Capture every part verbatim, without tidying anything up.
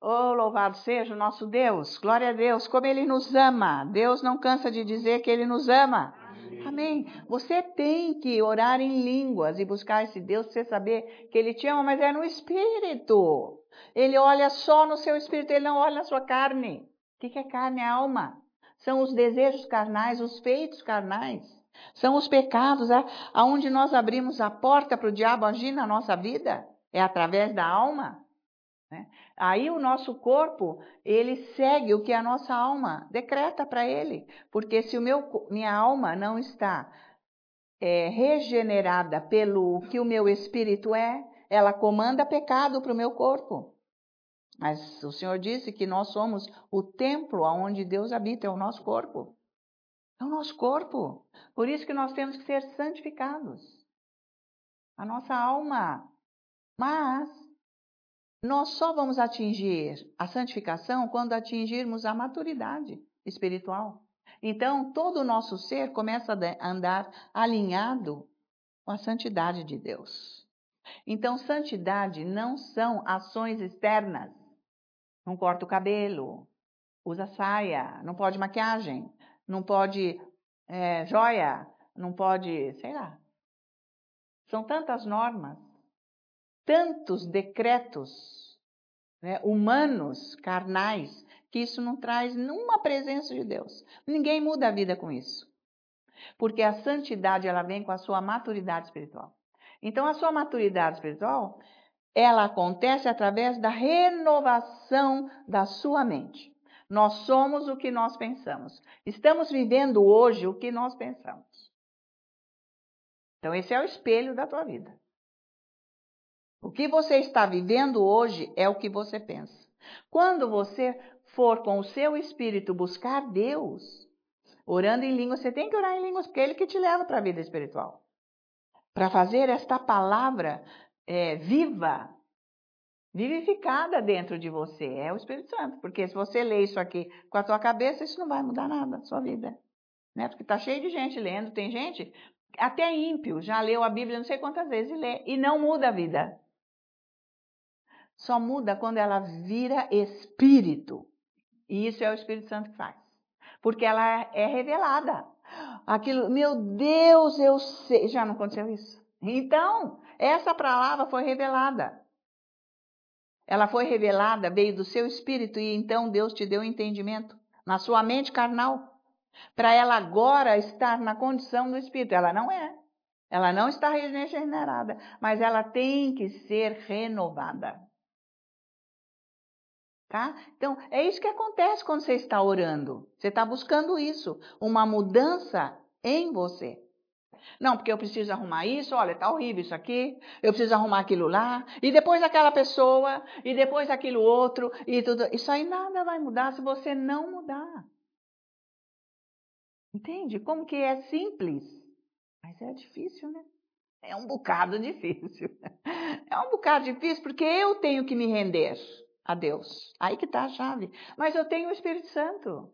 Oh, louvado seja o nosso Deus, glória a Deus, como Ele nos ama. Deus não cansa de dizer que Ele nos ama. Amém. Amém. Você tem que orar em línguas e buscar esse Deus para você saber que Ele te ama, mas é no Espírito. Ele olha só no seu Espírito, Ele não olha na sua carne. O que é carne? É alma. São os desejos carnais, os feitos carnais. São os pecados, aonde nós abrimos a porta para o diabo agir na nossa vida. É através da alma. Né? Aí o nosso corpo, ele segue o que a nossa alma decreta para ele. Porque se o meu, minha alma não está é, regenerada pelo que o meu espírito é, ela comanda pecado para o meu corpo. Mas o Senhor disse que nós somos o templo onde Deus habita, é o nosso corpo. É o nosso corpo. Por isso que nós temos que ser santificados. A nossa alma. Mas nós só vamos atingir a santificação quando atingirmos a maturidade espiritual. Então, todo o nosso ser começa a andar alinhado com a santidade de Deus. Então, santidade não são ações externas. Não corta o cabelo, usa saia, não pode maquiagem, não pode é, joia, não pode, sei lá. São tantas normas, tantos decretos, né, humanos, carnais, que isso não traz nenhuma presença de Deus. Ninguém muda a vida com isso. Porque a santidade, ela vem com a sua maturidade espiritual. Então, a sua maturidade espiritual, ela acontece através da renovação da sua mente. Nós somos o que nós pensamos. Estamos vivendo hoje o que nós pensamos. Então, esse é o espelho da tua vida. O que você está vivendo hoje é o que você pensa. Quando você for com o seu espírito buscar Deus, orando em línguas, você tem que orar em línguas, porque é Ele que te leva para a vida espiritual. Para fazer esta palavra é, viva, vivificada dentro de você, é o Espírito Santo. Porque se você lê isso aqui com a tua cabeça, isso não vai mudar nada na sua vida. Né? Porque está cheio de gente lendo, tem gente, até ímpio, já leu a Bíblia não sei quantas vezes e lê, e não muda a vida. Só muda quando ela vira espírito. E isso é o Espírito Santo que faz. Porque ela é revelada. Aquilo, meu Deus, eu sei. Já não aconteceu isso? Então, essa palavra foi revelada. Ela foi revelada, veio do seu espírito, e então Deus te deu entendimento na sua mente carnal. Para ela agora estar na condição do espírito. Ela não é. Ela não está regenerada. Mas ela tem que ser renovada. Tá? Então, é isso que acontece quando você está orando. Você está buscando isso, uma mudança em você. Não, porque eu preciso arrumar isso, olha, tá horrível isso aqui, eu preciso arrumar aquilo lá, e depois aquela pessoa, e depois aquilo outro, e tudo. Isso aí nada vai mudar se você não mudar. Entende? Como que é simples, mas é difícil, né? É um bocado difícil. É um bocado difícil porque eu tenho que me render a Deus. Aí que está a chave. Mas eu tenho o Espírito Santo.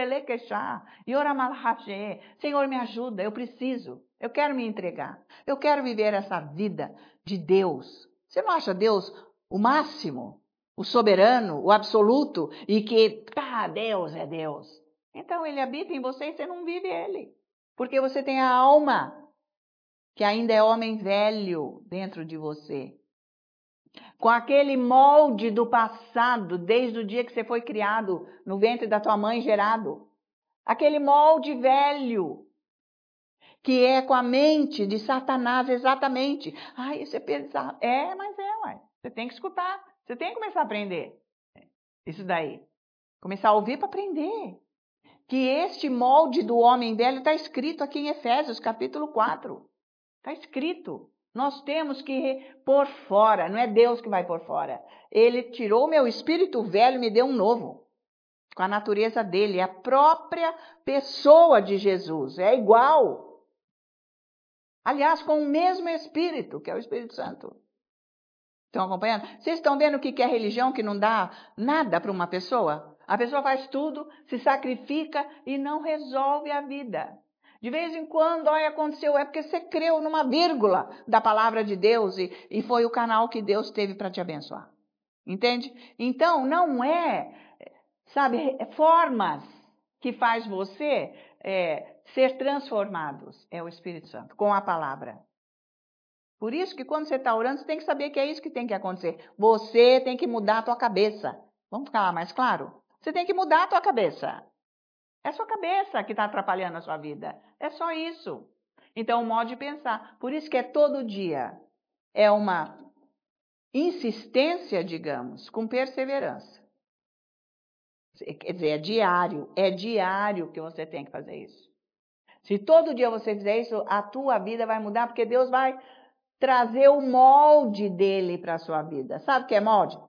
Senhor, me ajuda, eu preciso. Eu quero me entregar. Eu quero viver essa vida de Deus. Você não acha Deus o máximo, o soberano, o absoluto, e que, tá, Deus é Deus. Então ele habita em você e você não vive ele. Porque você tem a alma, que ainda é homem velho dentro de você. Com aquele molde do passado, desde o dia que você foi criado no ventre da tua mãe gerado. Aquele molde velho, que é com a mente de Satanás, exatamente. Ai, isso é pesado. É, mas é, ué. Você tem que escutar. Você tem que começar a aprender isso daí. Começar a ouvir para aprender. Que este molde do homem velho está escrito aqui em Efésios, capítulo quatro. Está escrito. Nós temos que pôr fora. Não é Deus que vai pôr fora. Ele tirou o meu espírito velho e me deu um novo. Com a natureza dele. É a própria pessoa de Jesus. É igual. Aliás, com o mesmo espírito, que é o Espírito Santo. Estão acompanhando? Vocês estão vendo o que é religião que não dá nada para uma pessoa? A pessoa faz tudo, se sacrifica e não resolve a vida. De vez em quando, olha, aconteceu, é porque você creu numa vírgula da palavra de Deus e, e foi o canal que Deus teve para te abençoar. Entende? Então, não é, sabe, formas que faz você é, ser transformados. É o Espírito Santo, com a palavra. Por isso que quando você está orando, você tem que saber que é isso que tem que acontecer. Você tem que mudar a tua cabeça. Vamos ficar mais claro? Você tem que mudar a tua cabeça. É a sua cabeça que está atrapalhando a sua vida. É só isso. Então, o modo de pensar. Por isso que é todo dia. É uma insistência, digamos, com perseverança. Quer dizer, é diário. É diário que você tem que fazer isso. Se todo dia você fizer isso, a tua vida vai mudar, porque Deus vai trazer o molde dele para a sua vida. Sabe o que é molde?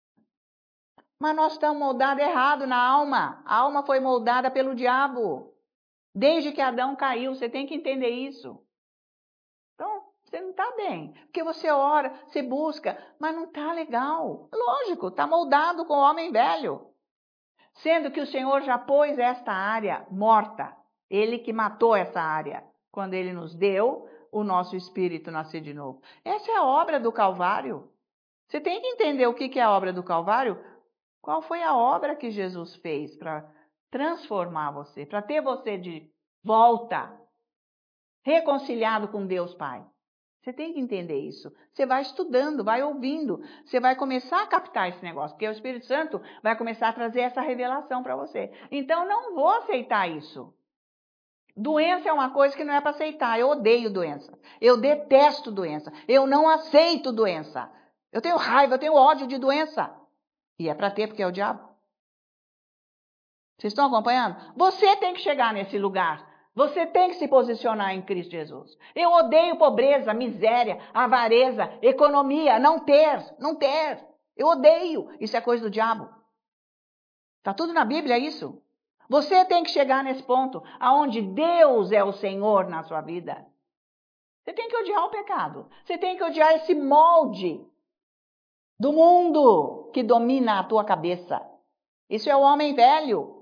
Mas nós estamos moldados errado na alma. A alma foi moldada pelo diabo. Desde que Adão caiu, você tem que entender isso. Então, você não está bem. Porque você ora, você busca, mas não está legal. Lógico, está moldado com o homem velho. Sendo que o Senhor já pôs esta área morta. Ele que matou essa área. Quando ele nos deu o nosso espírito nascer de novo. Essa é a obra do Calvário. Você tem que entender o que é a obra do Calvário. Qual foi a obra que Jesus fez para transformar você, para ter você de volta, reconciliado com Deus Pai? Você tem que entender isso. Você vai estudando, vai ouvindo, você vai começar a captar esse negócio, porque o Espírito Santo vai começar a trazer essa revelação para você. Então, não vou aceitar isso. Doença é uma coisa que não é para aceitar. Eu odeio doença. Eu detesto doença. Eu não aceito doença. Eu tenho raiva, eu tenho ódio de doença. E é para ter, porque é o diabo. Vocês estão acompanhando? Você tem que chegar nesse lugar. Você tem que se posicionar em Cristo Jesus. Eu odeio pobreza, miséria, avareza, economia, não ter, não ter. Eu odeio. Isso é coisa do diabo. Está tudo na Bíblia, é isso? Você tem que chegar nesse ponto, aonde Deus é o Senhor na sua vida. Você tem que odiar o pecado. Você tem que odiar esse molde do mundo que domina a tua cabeça. Isso é o homem velho.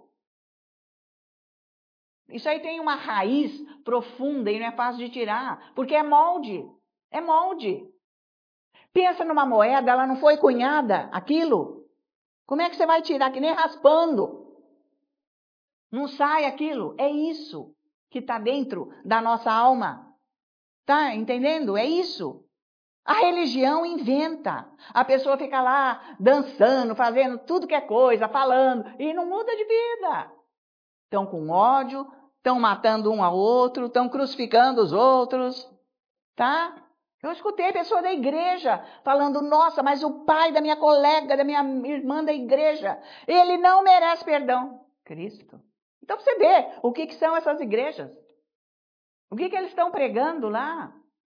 Isso aí tem uma raiz profunda e não é fácil de tirar, porque é molde. É molde. Pensa numa moeda, ela não foi cunhada, aquilo. Como é que você vai tirar? Que nem raspando. Não sai aquilo. É isso que está dentro da nossa alma. Tá entendendo? É isso. A religião inventa. A pessoa fica lá dançando, fazendo tudo que é coisa, falando, e não muda de vida. Estão com ódio, estão matando um ao outro, estão crucificando os outros. Tá? Eu escutei pessoa da igreja falando, nossa, mas o pai da minha colega, da minha irmã da igreja, ele não merece perdão. Cristo. Então você vê o que, que são essas igrejas. O que, que eles estão pregando lá.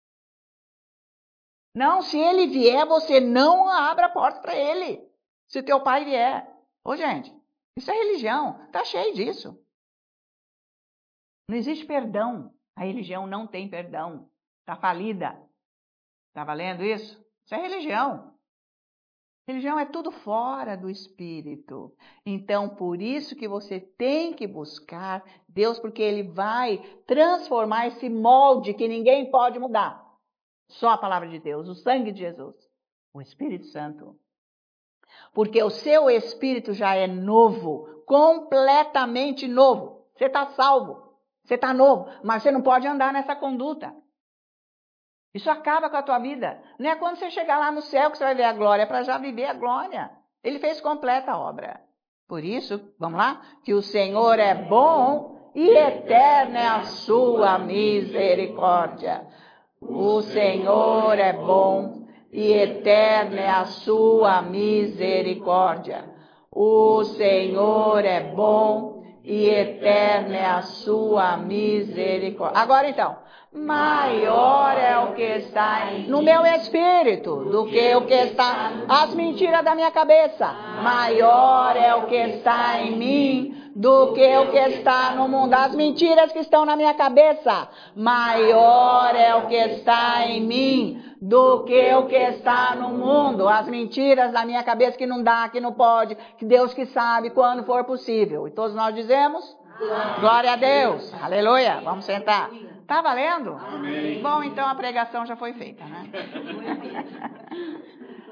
Não, se ele vier, você não abra a porta para ele. Se teu pai vier. Ô, gente, isso é religião. Está cheio disso. Não existe perdão. A religião não tem perdão. Está falida. Está valendo isso? Isso é religião. Religião é tudo fora do Espírito. Então, por isso que você tem que buscar Deus, porque Ele vai transformar esse molde que ninguém pode mudar. Só a palavra de Deus, o sangue de Jesus, o Espírito Santo. Porque o seu espírito já é novo, completamente novo. Você está salvo, você está novo, mas você não pode andar nessa conduta. Isso acaba com a tua vida. Não é quando você chegar lá no céu que você vai ver a glória, é para já viver a glória. Ele fez completa a obra. Por isso, vamos lá? Que o Senhor é bom e eterna é a sua misericórdia. O Senhor é bom e eterna é a sua misericórdia. O Senhor é bom e eterna é a sua misericórdia. Agora então. Maior é o que está em no meu espírito do que o que está as mentiras da minha cabeça. Maior é o que está em mim do que o que está no mundo. As mentiras que estão na minha cabeça. Maior é o que está em mim do que o que está no mundo. As mentiras da minha cabeça que não dá, que não pode, que Deus que sabe quando for possível. E todos nós dizemos? Glória, Glória a Deus. Aleluia. Vamos sentar. Tá valendo? Amém. Bom, então a pregação já foi feita, né?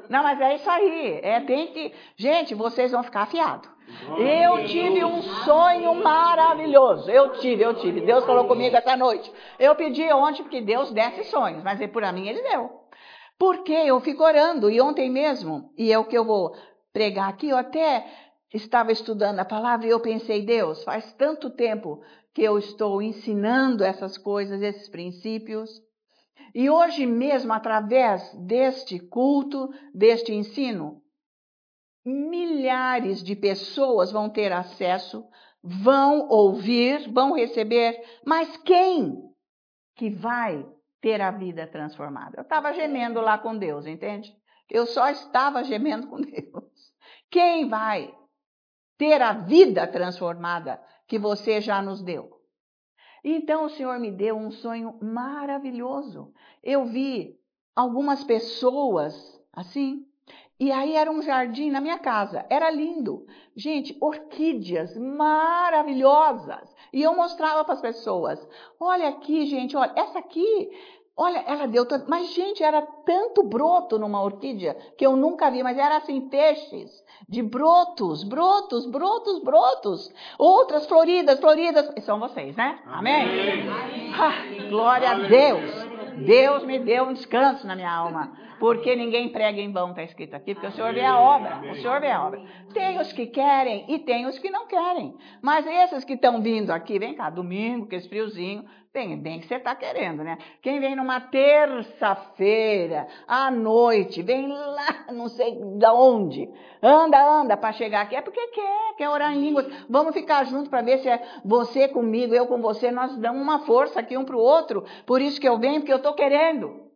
Não, mas é isso aí. É, tem que... Gente, vocês vão ficar afiados. Eu tive um sonho maravilhoso. Eu tive, eu tive. Deus falou comigo essa noite. Eu pedi ontem porque Deus desse sonhos, mas por a mim ele deu. Porque eu fico orando. E ontem mesmo, e é o que eu vou pregar aqui, eu até estava estudando a palavra e eu pensei, Deus, faz tanto tempo que eu estou ensinando essas coisas, esses princípios. E hoje mesmo, através deste culto, deste ensino, milhares de pessoas vão ter acesso, vão ouvir, vão receber, mas quem que vai ter a vida transformada? Eu estava gemendo lá com Deus, entende? Eu só estava gemendo com Deus. Quem vai ter a vida transformada que você já nos deu? Então o Senhor me deu um sonho maravilhoso. Eu vi algumas pessoas assim, e aí era um jardim na minha casa, era lindo. Gente, orquídeas maravilhosas. E eu mostrava para as pessoas, olha aqui, gente, olha, essa aqui, olha, ela deu tanto. Mas, gente, era tanto broto numa orquídea que eu nunca vi, mas era assim, peixes de brotos, brotos, brotos, brotos. Outras floridas, floridas. São vocês, né? Amém? Amém. Ah, glória a Deus. Deus me deu um descanso na minha alma, porque ninguém prega em vão, está escrito aqui, porque o Senhor vê a obra, o Senhor vê a obra. Tem os que querem e tem os que não querem, mas esses que estão vindo aqui, vem cá, domingo, que esse friozinho, bem, bem que você está querendo, né? Quem vem numa terça-feira, à noite, vem lá, não sei de onde, anda, anda para chegar aqui, é porque quer, quer orar em línguas, vamos ficar juntos para ver se é você comigo, eu com você, nós damos uma força aqui um para o outro, por isso que eu venho, porque eu estou querendo.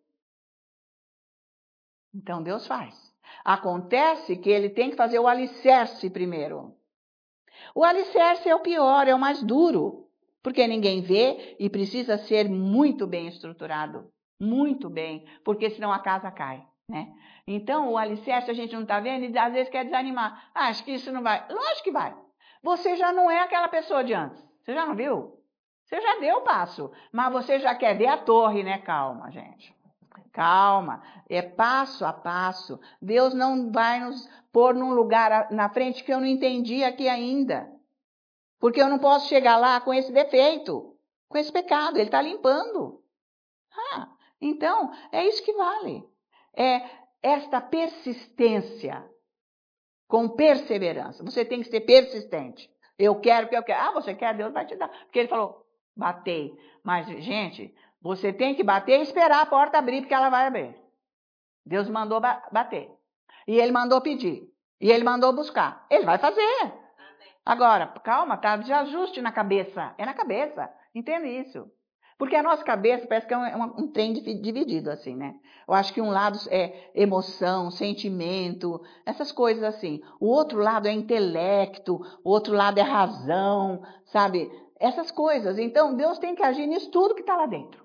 Então Deus faz. Acontece que ele tem que fazer o alicerce primeiro. O alicerce é o pior, é o mais duro, porque ninguém vê e precisa ser muito bem estruturado, muito bem, porque senão a casa cai, né? Então o alicerce a gente não está vendo e às vezes quer desanimar. Ah, acho que isso não vai. Lógico que vai. Você já não é aquela pessoa de antes. Você já não viu? Você já deu o passo, mas você já quer ver a torre, né? Calma, gente. Calma, é passo a passo. Deus não vai nos pôr num lugar na frente que eu não entendi aqui ainda. Porque eu não posso chegar lá com esse defeito, com esse pecado. Ele está limpando. Ah, então, é isso que vale. É esta persistência com perseverança. Você tem que ser persistente. Eu quero, porque eu quero. Ah, você quer? Deus vai te dar. Porque ele falou, batei. Mas, gente, você tem que bater e esperar a porta abrir, porque ela vai abrir. Deus mandou bater. E ele mandou pedir. E ele mandou buscar. Ele vai fazer. Agora, calma, tá? De ajuste na cabeça. É na cabeça. Entende isso? Porque a nossa cabeça parece que é um, um trem dividido, assim, né? Eu acho que um lado é emoção, sentimento, essas coisas assim. O outro lado é intelecto, o outro lado é razão, sabe? Essas coisas. Então, Deus tem que agir nisso tudo que está lá dentro.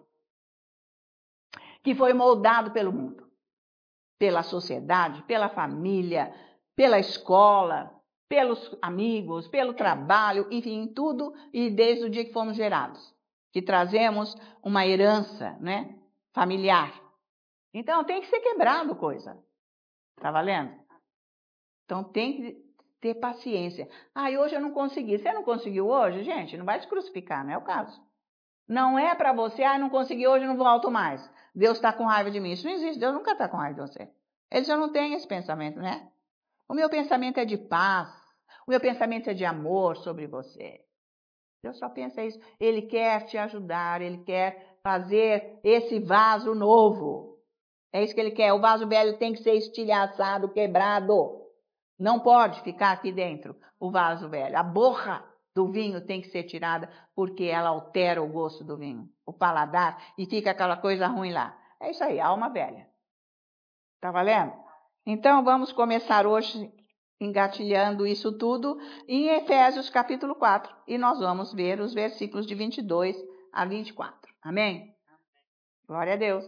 Que foi moldado pelo mundo, pela sociedade, pela família, pela escola, pelos amigos, pelo trabalho, enfim, tudo, e desde o dia que fomos gerados. Que trazemos uma herança, né, familiar. Então, tem que ser quebrado coisa. Tá valendo? Então, tem que ter paciência. Ah, e hoje eu não consegui. Você não conseguiu hoje? Gente, não vai se crucificar, não é o caso. Não é para você, ah, não consegui hoje, não volto mais. Deus está com raiva de mim. Isso não existe, Deus nunca está com raiva de você. Ele já não tem esse pensamento, né? O meu pensamento é de paz. O meu pensamento é de amor sobre você. Deus só pensa isso. Ele quer te ajudar, ele quer fazer esse vaso novo. É isso que ele quer. O vaso velho tem que ser estilhaçado, quebrado. Não pode ficar aqui dentro o vaso velho. A borra do vinho tem que ser tirada porque ela altera o gosto do vinho, o paladar, e fica aquela coisa ruim lá. É isso aí, alma velha. Tá valendo? Então vamos começar hoje engatilhando isso tudo em Efésios capítulo quatro. E nós vamos ver os versículos de vinte e dois a vinte e quatro. Amém? Glória a Deus.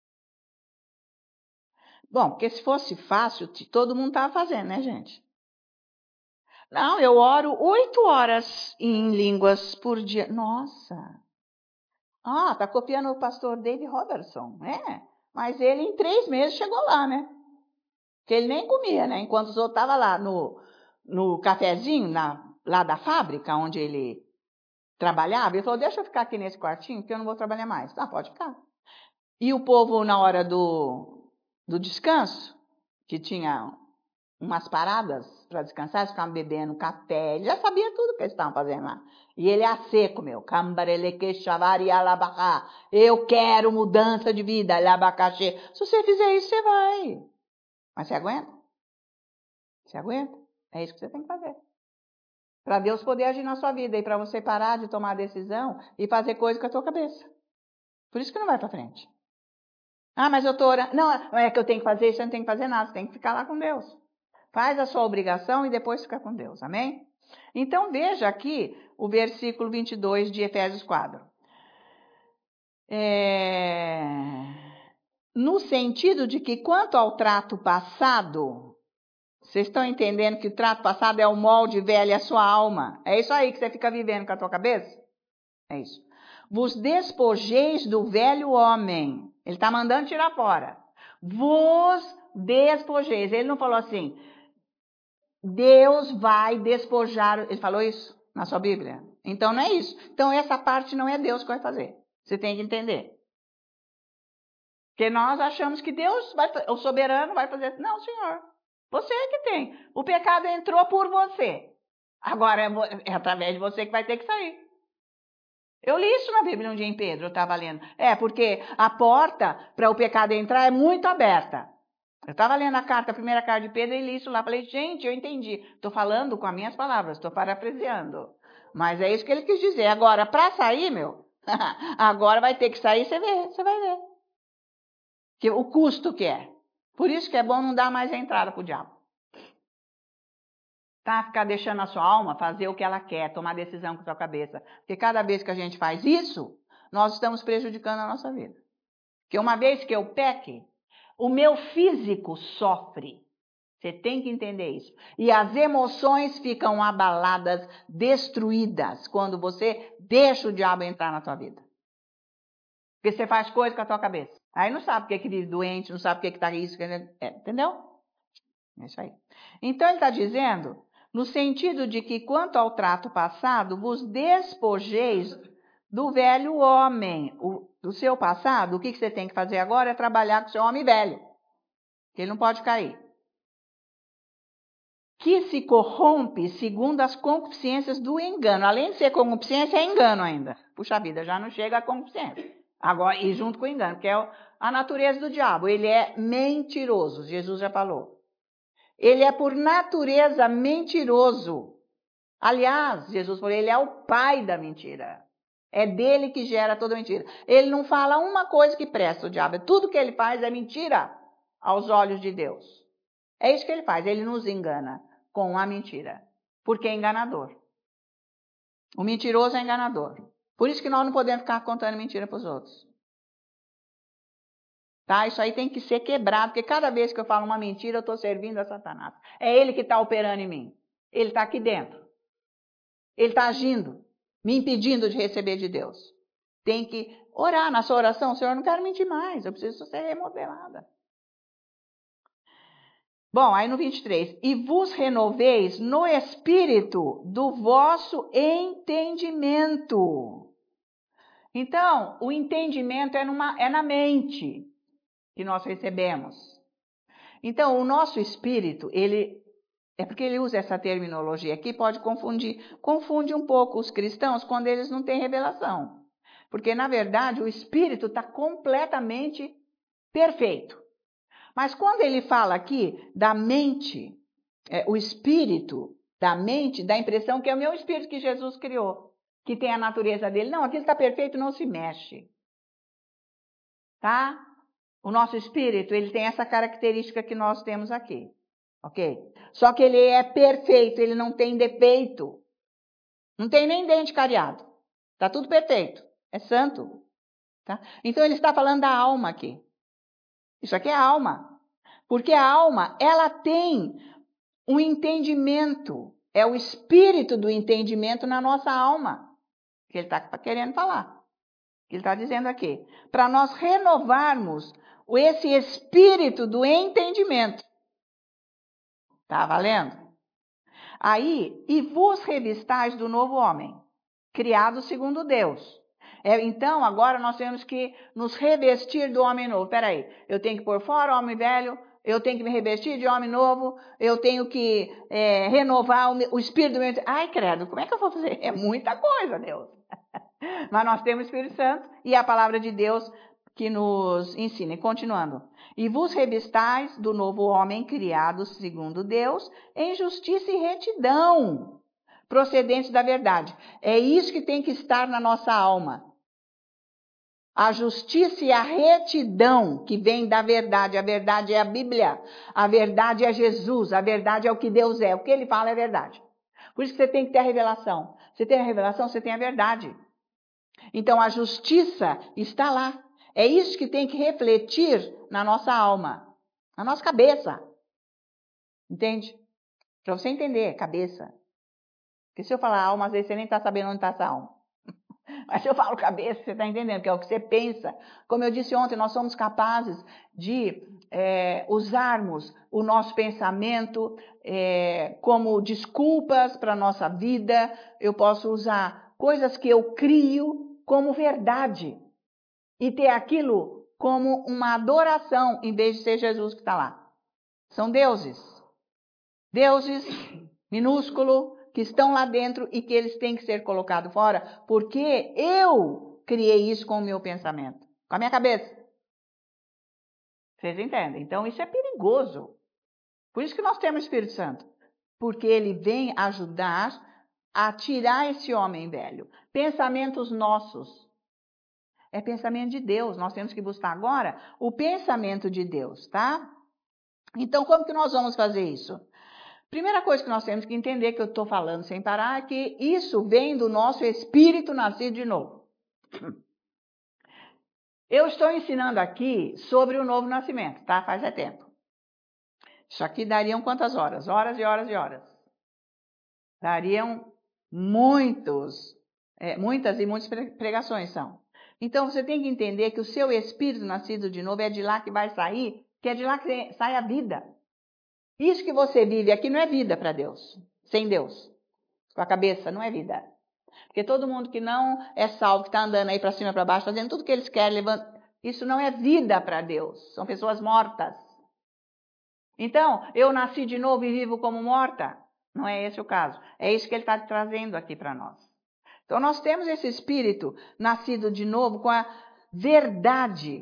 Bom, porque se fosse fácil, todo mundo estava fazendo, né, gente? Não, eu oro oito horas em línguas por dia. Nossa! Ah, tá copiando o pastor David Robertson, né? Mas ele em três meses chegou lá, né? Que ele nem comia, né? Enquanto os outros estavam lá no, no cafezinho, na, lá da fábrica, onde ele trabalhava, ele falou, deixa eu ficar aqui nesse quartinho, porque eu não vou trabalhar mais. Ah, pode ficar. E o povo, na hora do, do descanso, que tinha umas paradas para descansar, eles ficavam bebendo café, ele já sabia tudo que eles estavam fazendo lá. E ele a seco, meu. Eu quero mudança de vida, abacaxi. Se você fizer isso, você vai. Mas você aguenta? Você aguenta? É isso que você tem que fazer. Para Deus poder agir na sua vida e para você parar de tomar decisão e fazer coisa com a tua cabeça. Por isso que não vai para frente. Ah, mas eu estou orando. Não, é que eu tenho que fazer isso, eu não tenho que fazer nada. Você tem que ficar lá com Deus. Faz a sua obrigação e depois fica com Deus. Amém? Então veja aqui o versículo vinte e dois de Efésios quatro. É... No sentido de que quanto ao trato passado, vocês estão entendendo que o trato passado é o molde velho e a sua alma. É isso aí que você fica vivendo com a tua cabeça? É isso. Vos despojeis do velho homem. Ele está mandando tirar fora. Vos despojeis. Ele não falou assim, Deus vai despojar. Ele falou isso na sua Bíblia? Então não é isso. Então essa parte não é Deus que vai fazer. Você tem que entender. Porque nós achamos que Deus, vai, o soberano, vai fazer. Não, Senhor. Você é que tem. O pecado entrou por você. Agora é, é através de você que vai ter que sair. Eu li isso na Bíblia um dia em Pedro, eu estava lendo. É, porque a porta para o pecado entrar é muito aberta. Eu estava lendo a carta, a primeira carta de Pedro, e li isso lá. Falei, gente, eu entendi. Estou falando com as minhas palavras, estou parafraseando. Mas é isso que ele quis dizer. Agora, para sair, meu, agora vai ter que sair, você vê, você vai ver. Que, o custo que é. Por isso que é bom não dar mais a entrada para o diabo. Tá? Ficar deixando a sua alma fazer o que ela quer, tomar decisão com a sua cabeça. Porque cada vez que a gente faz isso, nós estamos prejudicando a nossa vida. Porque uma vez que eu peque, o meu físico sofre. Você tem que entender isso. E as emoções ficam abaladas, destruídas, quando você deixa o diabo entrar na tua vida. Porque você faz coisa com a tua cabeça. Aí não sabe o que é que vive doente, não sabe o que é que está isso, é, entendeu? É isso aí. Então ele está dizendo, no sentido de que quanto ao trato passado, vos despojeis do velho homem. O, do seu passado, o que, que você tem que fazer agora é trabalhar com o seu homem velho. Que ele não pode cair. Que se corrompe segundo as concupiscências do engano. Além de ser concupiscência, é engano ainda. Puxa vida, já não chega a concupiscência. Agora, e junto com o engano, que é a natureza do diabo. Ele é mentiroso, Jesus já falou. Ele é por natureza mentiroso. Aliás, Jesus falou, ele é o pai da mentira. É dele que gera toda mentira. Ele não fala uma coisa que presta, o diabo. Tudo que ele faz é mentira aos olhos de Deus. É isso que ele faz, ele nos engana com a mentira. Porque é enganador. O mentiroso é enganador. Por isso que nós não podemos ficar contando mentira para os outros. Tá? Isso aí tem que ser quebrado, porque cada vez que eu falo uma mentira, eu estou servindo a Satanás. É ele que está operando em mim. Ele está aqui dentro. Ele está agindo, me impedindo de receber de Deus. Tem que orar na sua oração. Senhor, eu não quero mentir mais, eu preciso ser remodelada. Bom, aí no vinte e três. E vos renoveis no espírito do vosso entendimento. Então, o entendimento é, numa, é na mente que nós recebemos. Então, o nosso espírito, ele é porque ele usa essa terminologia aqui, pode confundir, confunde um pouco os cristãos quando eles não têm revelação. Porque, na verdade, o espírito está completamente perfeito. Mas quando ele fala aqui da mente, é, o espírito da mente, dá a impressão que é o meu espírito que Jesus criou, que tem a natureza dele. Não, aquilo está perfeito, não se mexe. Tá? O nosso espírito, ele tem essa característica que nós temos aqui. Ok? Só que ele é perfeito, ele não tem defeito. Não tem nem dente cariado. Está tudo perfeito. É santo. Tá? Então ele está falando da alma aqui. Isso aqui é a alma. Porque a alma, ela tem um entendimento. É o espírito do entendimento na nossa alma. Que ele está querendo falar. Que ele está dizendo aqui. Para nós renovarmos esse espírito do entendimento. Tá valendo? Aí, e vos revistais do novo homem, criado segundo Deus. É, então, agora nós temos que nos revestir do homem novo. Peraí, eu tenho que pôr fora o homem velho, eu tenho que me revestir de homem novo, eu tenho que é, renovar o, o espírito do meu... Ai, credo, como é que eu vou fazer? É muita coisa, Deus. Mas nós temos o Espírito Santo e a palavra de Deus que nos ensina. E continuando. E vos revistais do novo homem criado segundo Deus, em justiça e retidão, procedentes da verdade. É isso que tem que estar na nossa alma. A justiça e a retidão que vem da verdade. A verdade é a Bíblia. A verdade é Jesus. A verdade é o que Deus é. O que ele fala é verdade. Por isso que você tem que ter a revelação. Você tem a revelação, você tem a verdade. Então a justiça está lá. É isso que tem que refletir na nossa alma. Na nossa cabeça. Entende? Para você entender, cabeça. Porque se eu falar alma, às vezes você nem está sabendo onde está essa alma. Mas se eu falo cabeça, você está entendendo, que é o que você pensa. Como eu disse ontem, nós somos capazes de é, usarmos o nosso pensamento é, como desculpas para a nossa vida. Eu posso usar coisas que eu crio como verdade. E ter aquilo como uma adoração, em vez de ser Jesus que está lá. São deuses. Deuses minúsculo, que estão lá dentro e que eles têm que ser colocados fora, porque eu criei isso com o meu pensamento, com a minha cabeça. Vocês entendem? Então isso é perigoso. Por isso que nós temos o Espírito Santo, porque ele vem ajudar a tirar esse homem velho. Pensamentos nossos. É pensamento de Deus. Nós temos que buscar agora o pensamento de Deus, tá? Então como que nós vamos fazer isso? Primeira coisa que nós temos que entender, que eu estou falando sem parar, é que isso vem do nosso espírito nascido de novo. Eu estou ensinando aqui sobre o novo nascimento, tá? Faz é tempo. Isso aqui dariam quantas horas? Horas e horas e horas. Dariam muitos, é, muitas e muitas pregações são. Então você tem que entender que o seu espírito nascido de novo é de lá que vai sair, que é de lá que sai a vida. Isso que você vive aqui não é vida para Deus, sem Deus. Com a cabeça, não é vida. Porque todo mundo que não é salvo, que está andando aí para cima e para baixo, fazendo tudo que eles querem, levando... isso não é vida para Deus. São pessoas mortas. Então, eu nasci de novo e vivo como morta? Não é esse o caso. É isso que ele está trazendo aqui para nós. Então, nós temos esse espírito nascido de novo com a verdade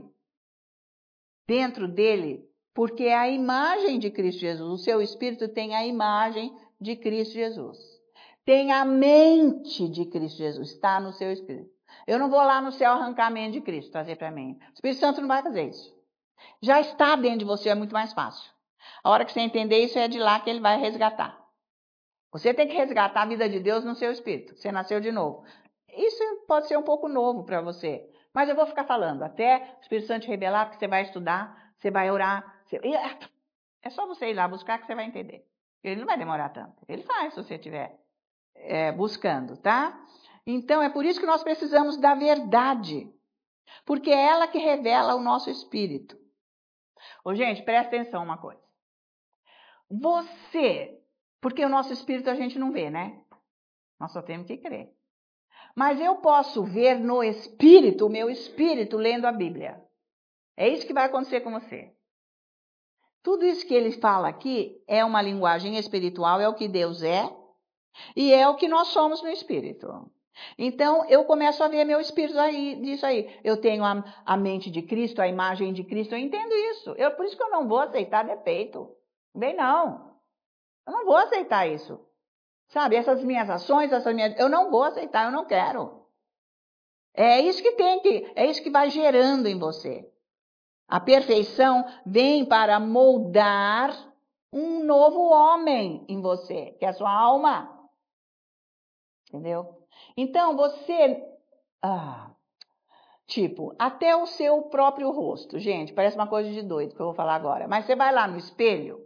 dentro dele, porque é a imagem de Cristo Jesus. O seu espírito tem a imagem de Cristo Jesus. Tem a mente de Cristo Jesus, está no seu espírito. Eu não vou lá no céu arrancar a mente de Cristo, trazer para mim. O Espírito Santo não vai fazer isso. Já está dentro de você, é muito mais fácil. A hora que você entender isso, é de lá que ele vai resgatar. Você tem que resgatar a vida de Deus no seu espírito. Você nasceu de novo. Isso pode ser um pouco novo para você. Mas eu vou ficar falando até o Espírito Santo te revelar, porque você vai estudar, você vai orar. Você... É só você ir lá buscar que você vai entender. Ele não vai demorar tanto. Ele faz se você estiver é, buscando, tá? Então é por isso que nós precisamos da verdade. Porque é ela que revela o nosso espírito. Ô, gente, presta atenção uma coisa. Você... Porque o nosso espírito a gente não vê, né? Nós só temos que crer. Mas eu posso ver no espírito, o meu espírito, lendo a Bíblia. É isso que vai acontecer com você. Tudo isso que ele fala aqui é uma linguagem espiritual, é o que Deus é e é o que nós somos no espírito. Então, eu começo a ver meu espírito aí, disso aí. Eu tenho a, a mente de Cristo, a imagem de Cristo, eu entendo isso. Eu, por isso que eu não vou aceitar defeito. Bem, não. Eu não vou aceitar isso. Sabe, essas minhas ações, essas minhas... eu não vou aceitar, eu não quero. É isso que tem que, é isso que vai gerando em você. A perfeição vem para moldar um novo homem em você, que é a sua alma. Entendeu? Então, você... Ah, tipo, até o seu próprio rosto. Gente, parece uma coisa de doido que eu vou falar agora. Mas você vai lá no espelho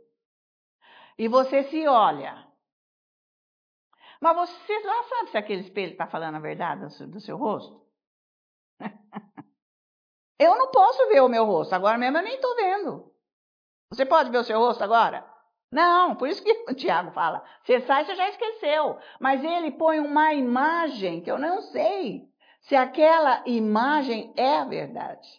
e você se olha. Mas você lá sabe se aquele espelho está falando a verdade do seu, do seu rosto? Eu não posso ver o meu rosto. Agora mesmo eu nem estou vendo. Você pode ver o seu rosto agora? Não, por isso que o Tiago fala, você sai, você já esqueceu. Mas ele põe uma imagem que eu não sei se aquela imagem é a verdade.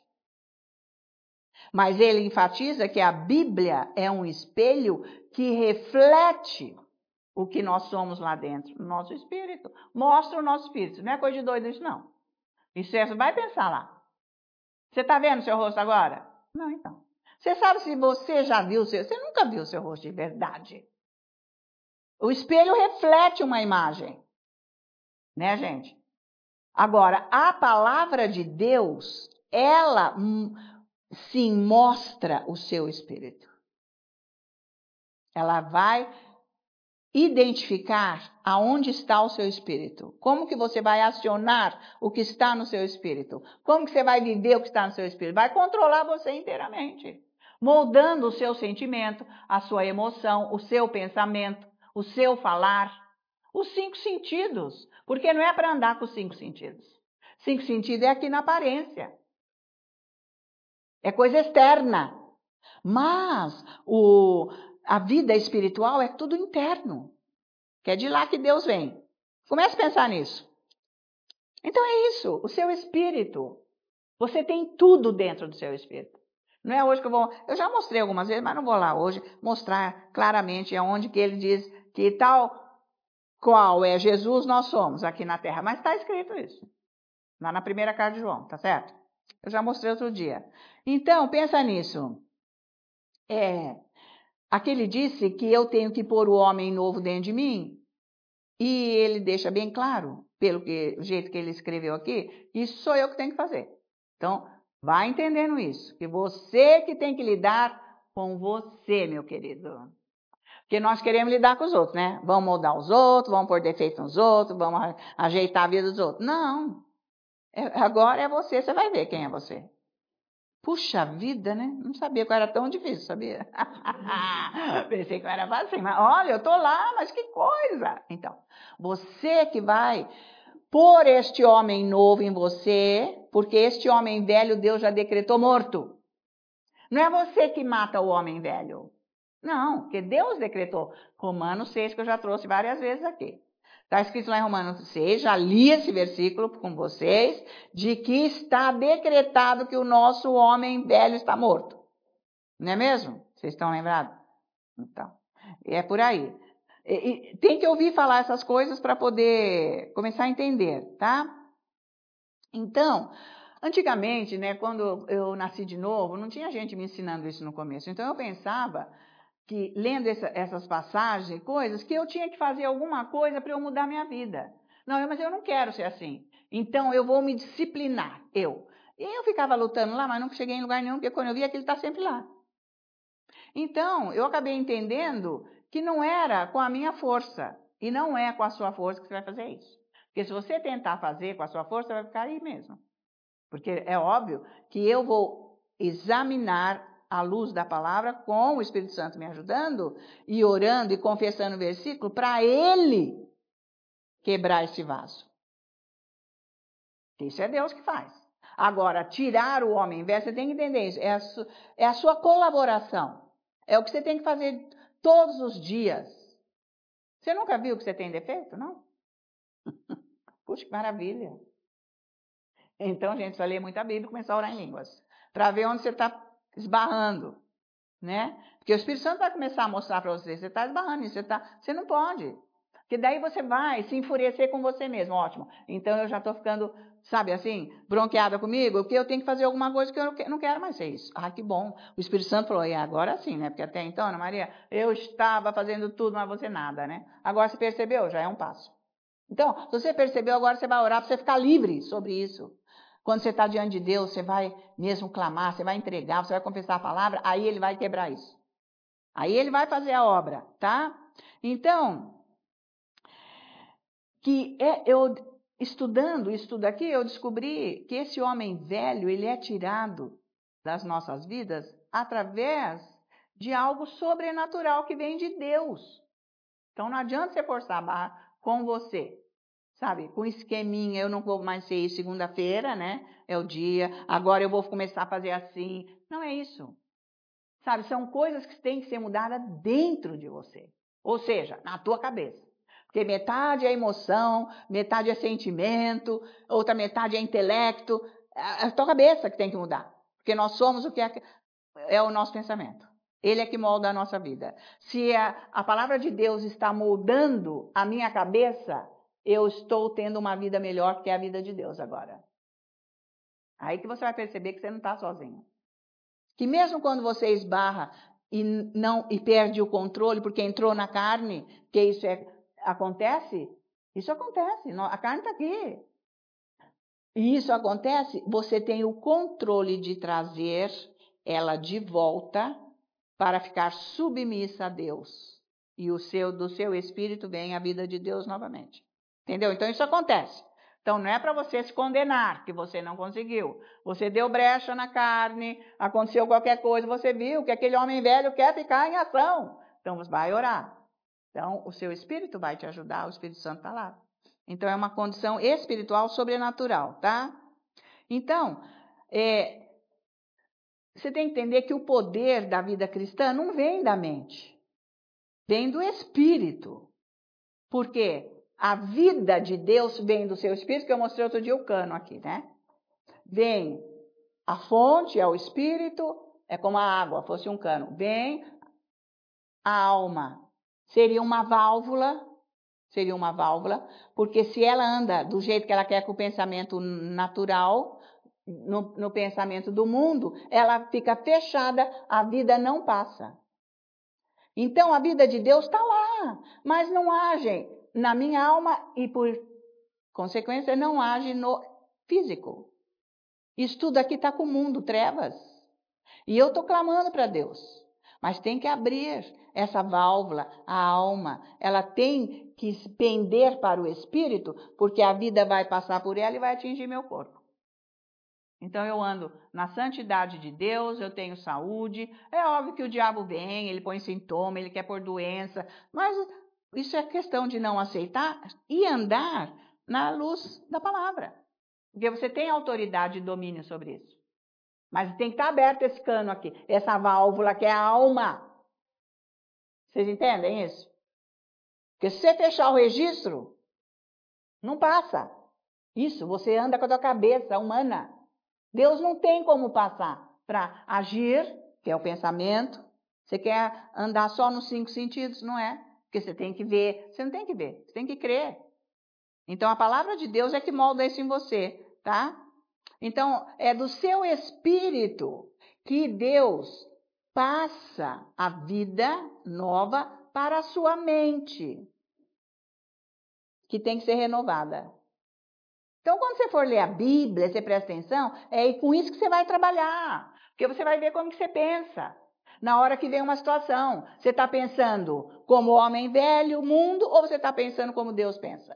Mas ele enfatiza que a Bíblia é um espelho que reflete o que nós somos lá dentro, o nosso espírito. Mostra o nosso espírito. Não é coisa de doido isso, não. Isso é, vai pensar lá. Você está vendo o seu rosto agora? Não, então. Você sabe se você já viu o seu... Você nunca viu o seu rosto de verdade. O espelho reflete uma imagem. Né, gente? Agora, a palavra de Deus, ela sim mostra o seu espírito. Ela vai identificar aonde está o seu espírito. Como que você vai acionar o que está no seu espírito? Como que você vai viver o que está no seu espírito? Vai controlar você inteiramente, moldando o seu sentimento, a sua emoção, o seu pensamento, o seu falar, os cinco sentidos. Porque não é para andar com os cinco sentidos. Cinco sentidos é aqui na aparência. É coisa externa. Mas o, a vida espiritual é tudo interno. Que é de lá que Deus vem. Comece a pensar nisso. Então é isso, o seu espírito. Você tem tudo dentro do seu espírito. Não é hoje que eu vou... Eu já mostrei algumas vezes, mas não vou lá hoje mostrar claramente aonde que ele diz que tal qual é Jesus nós somos aqui na terra. Mas está escrito isso. Lá na primeira carta de João, tá certo? Eu já mostrei outro dia. Então, pensa nisso. É, aqui ele disse que eu tenho que pôr o homem novo dentro de mim. E ele deixa bem claro, pelo que, o jeito que ele escreveu aqui, isso sou eu que tenho que fazer. Então, vai entendendo isso, que você que tem que lidar com você, meu querido. Porque nós queremos lidar com os outros, né? Vamos moldar os outros, vamos pôr defeito nos outros, vamos ajeitar a vida dos outros. Não. É, agora é você, você vai ver quem é você. Puxa vida, né? Não sabia que era tão difícil, sabia? Pensei que era fácil, mas olha, eu tô lá, mas que coisa! Então, você que vai pôr este homem novo em você, porque este homem velho Deus já decretou morto. Não é você que mata o homem velho. Não, porque Deus decretou. Romanos seis, que eu já trouxe várias vezes aqui. Está escrito lá em Romanos seis, já li esse versículo com vocês, de que está decretado que o nosso homem velho está morto. Não é mesmo? Vocês estão lembrados? Então, é por aí. E, e, tem que ouvir falar essas coisas para poder começar a entender, tá? Então, antigamente, né, quando eu nasci de novo, não tinha gente me ensinando isso no começo. Então, eu pensava que, lendo essa, essas passagens, coisas, que eu tinha que fazer alguma coisa para eu mudar minha vida. Não, mas eu não quero ser assim. Então, eu vou me disciplinar, eu. E eu ficava lutando lá, mas não cheguei em lugar nenhum, porque quando eu vi, aquele está sempre lá. Então, eu acabei entendendo que não era com a minha força, e não é com a sua força que você vai fazer isso. Porque se você tentar fazer com a sua força, vai ficar aí mesmo. Porque é óbvio que eu vou examinar à luz da palavra, com o Espírito Santo me ajudando, e orando e confessando o versículo, para ele quebrar esse vaso. Isso é Deus que faz. Agora, tirar o homem velho, você tem que entender isso, é a, su, é a sua colaboração. É o que você tem que fazer todos os dias. Você nunca viu que você tem defeito, não? Puxa, que maravilha. Então, gente, você lê muita Bíblia e começar a orar em línguas, para ver onde você está esbarrando. Né? Porque o Espírito Santo vai começar a mostrar para você, você está esbarrando nisso, você, tá, você não pode. Porque daí você vai se enfurecer com você mesmo, ótimo. Então eu já estou ficando, sabe assim, bronqueada comigo, porque eu tenho que fazer alguma coisa que eu não quero mais ser isso. Ah, que bom. O Espírito Santo falou, e agora sim, né? Porque até então, Ana Maria, eu estava fazendo tudo, mas você nada, né? Agora você percebeu, já é um passo. Então, se você percebeu, agora você vai orar para você ficar livre sobre isso. Quando você está diante de Deus, você vai mesmo clamar, você vai entregar, você vai confessar a palavra, aí ele vai quebrar isso. Aí ele vai fazer a obra, tá? Então, que é, eu estudando isso tudo aqui, eu descobri que esse homem velho, ele é tirado das nossas vidas através de algo sobrenatural que vem de Deus. Então, não adianta você forçar a barra com você. Sabe, com esqueminha, eu não vou mais ser isso segunda-feira, né? É o dia, agora eu vou começar a fazer assim. Não é isso. Sabe, são coisas que têm que ser mudadas dentro de você. Ou seja, na tua cabeça. Porque metade é emoção, metade é sentimento, outra metade é intelecto. É a tua cabeça que tem que mudar. Porque nós somos o que é, é o nosso pensamento. Ele é que molda a nossa vida. Se a, a palavra de Deus está moldando a minha cabeça, eu estou tendo uma vida melhor que a vida de Deus agora. Aí que você vai perceber que você não está sozinho. Que mesmo quando você esbarra e, não, e perde o controle porque entrou na carne, que isso é, acontece, isso acontece, a carne está aqui. E isso acontece, você tem o controle de trazer ela de volta para ficar submissa a Deus. E o seu, do seu espírito vem a vida de Deus novamente. Entendeu? Então isso acontece. Então não é para você se condenar que você não conseguiu. Você deu brecha na carne, aconteceu qualquer coisa, você viu que aquele homem velho quer ficar em ação. Então você vai orar. Então o seu espírito vai te ajudar, o Espírito Santo está lá. Então é uma condição espiritual sobrenatural, tá? Então, é, você tem que entender que o poder da vida cristã não vem da mente, vem do espírito. Por quê? A vida de Deus vem do seu espírito, que eu mostrei outro dia o cano aqui, né? Vem a fonte, é o espírito, é como a água, fosse um cano. Vem a alma, seria uma válvula, seria uma válvula, porque se ela anda do jeito que ela quer com o pensamento natural, no, no pensamento do mundo, ela fica fechada, a vida não passa. Então a vida de Deus está lá, mas não age na minha alma e, por consequência, não age no físico. Isso tudo aqui está com o mundo, trevas. E eu estou clamando para Deus. Mas tem que abrir essa válvula, a alma. Ela tem que pender para o espírito, porque a vida vai passar por ela e vai atingir meu corpo. Então eu ando na santidade de Deus, eu tenho saúde. É óbvio que o diabo vem, ele põe sintoma, ele quer pôr doença. Mas isso é questão de não aceitar e andar na luz da palavra. Porque você tem autoridade e domínio sobre isso. Mas tem que estar aberto esse cano aqui, essa válvula que é a alma. Vocês entendem isso? Porque se você fechar o registro, não passa. Isso, você anda com a tua cabeça humana. Deus não tem como passar para agir, que é o pensamento. Você quer andar só nos cinco sentidos? Não é. Porque você tem que ver. Você não tem que ver, você tem que crer. Então, a palavra de Deus é que molda isso em você, tá? Então, é do seu espírito que Deus passa a vida nova para a sua mente, que tem que ser renovada. Então, quando você for ler a Bíblia, você presta atenção, é com isso que você vai trabalhar, porque você vai ver como que você pensa. Na hora que vem uma situação, você está pensando como homem velho, mundo, ou você está pensando como Deus pensa?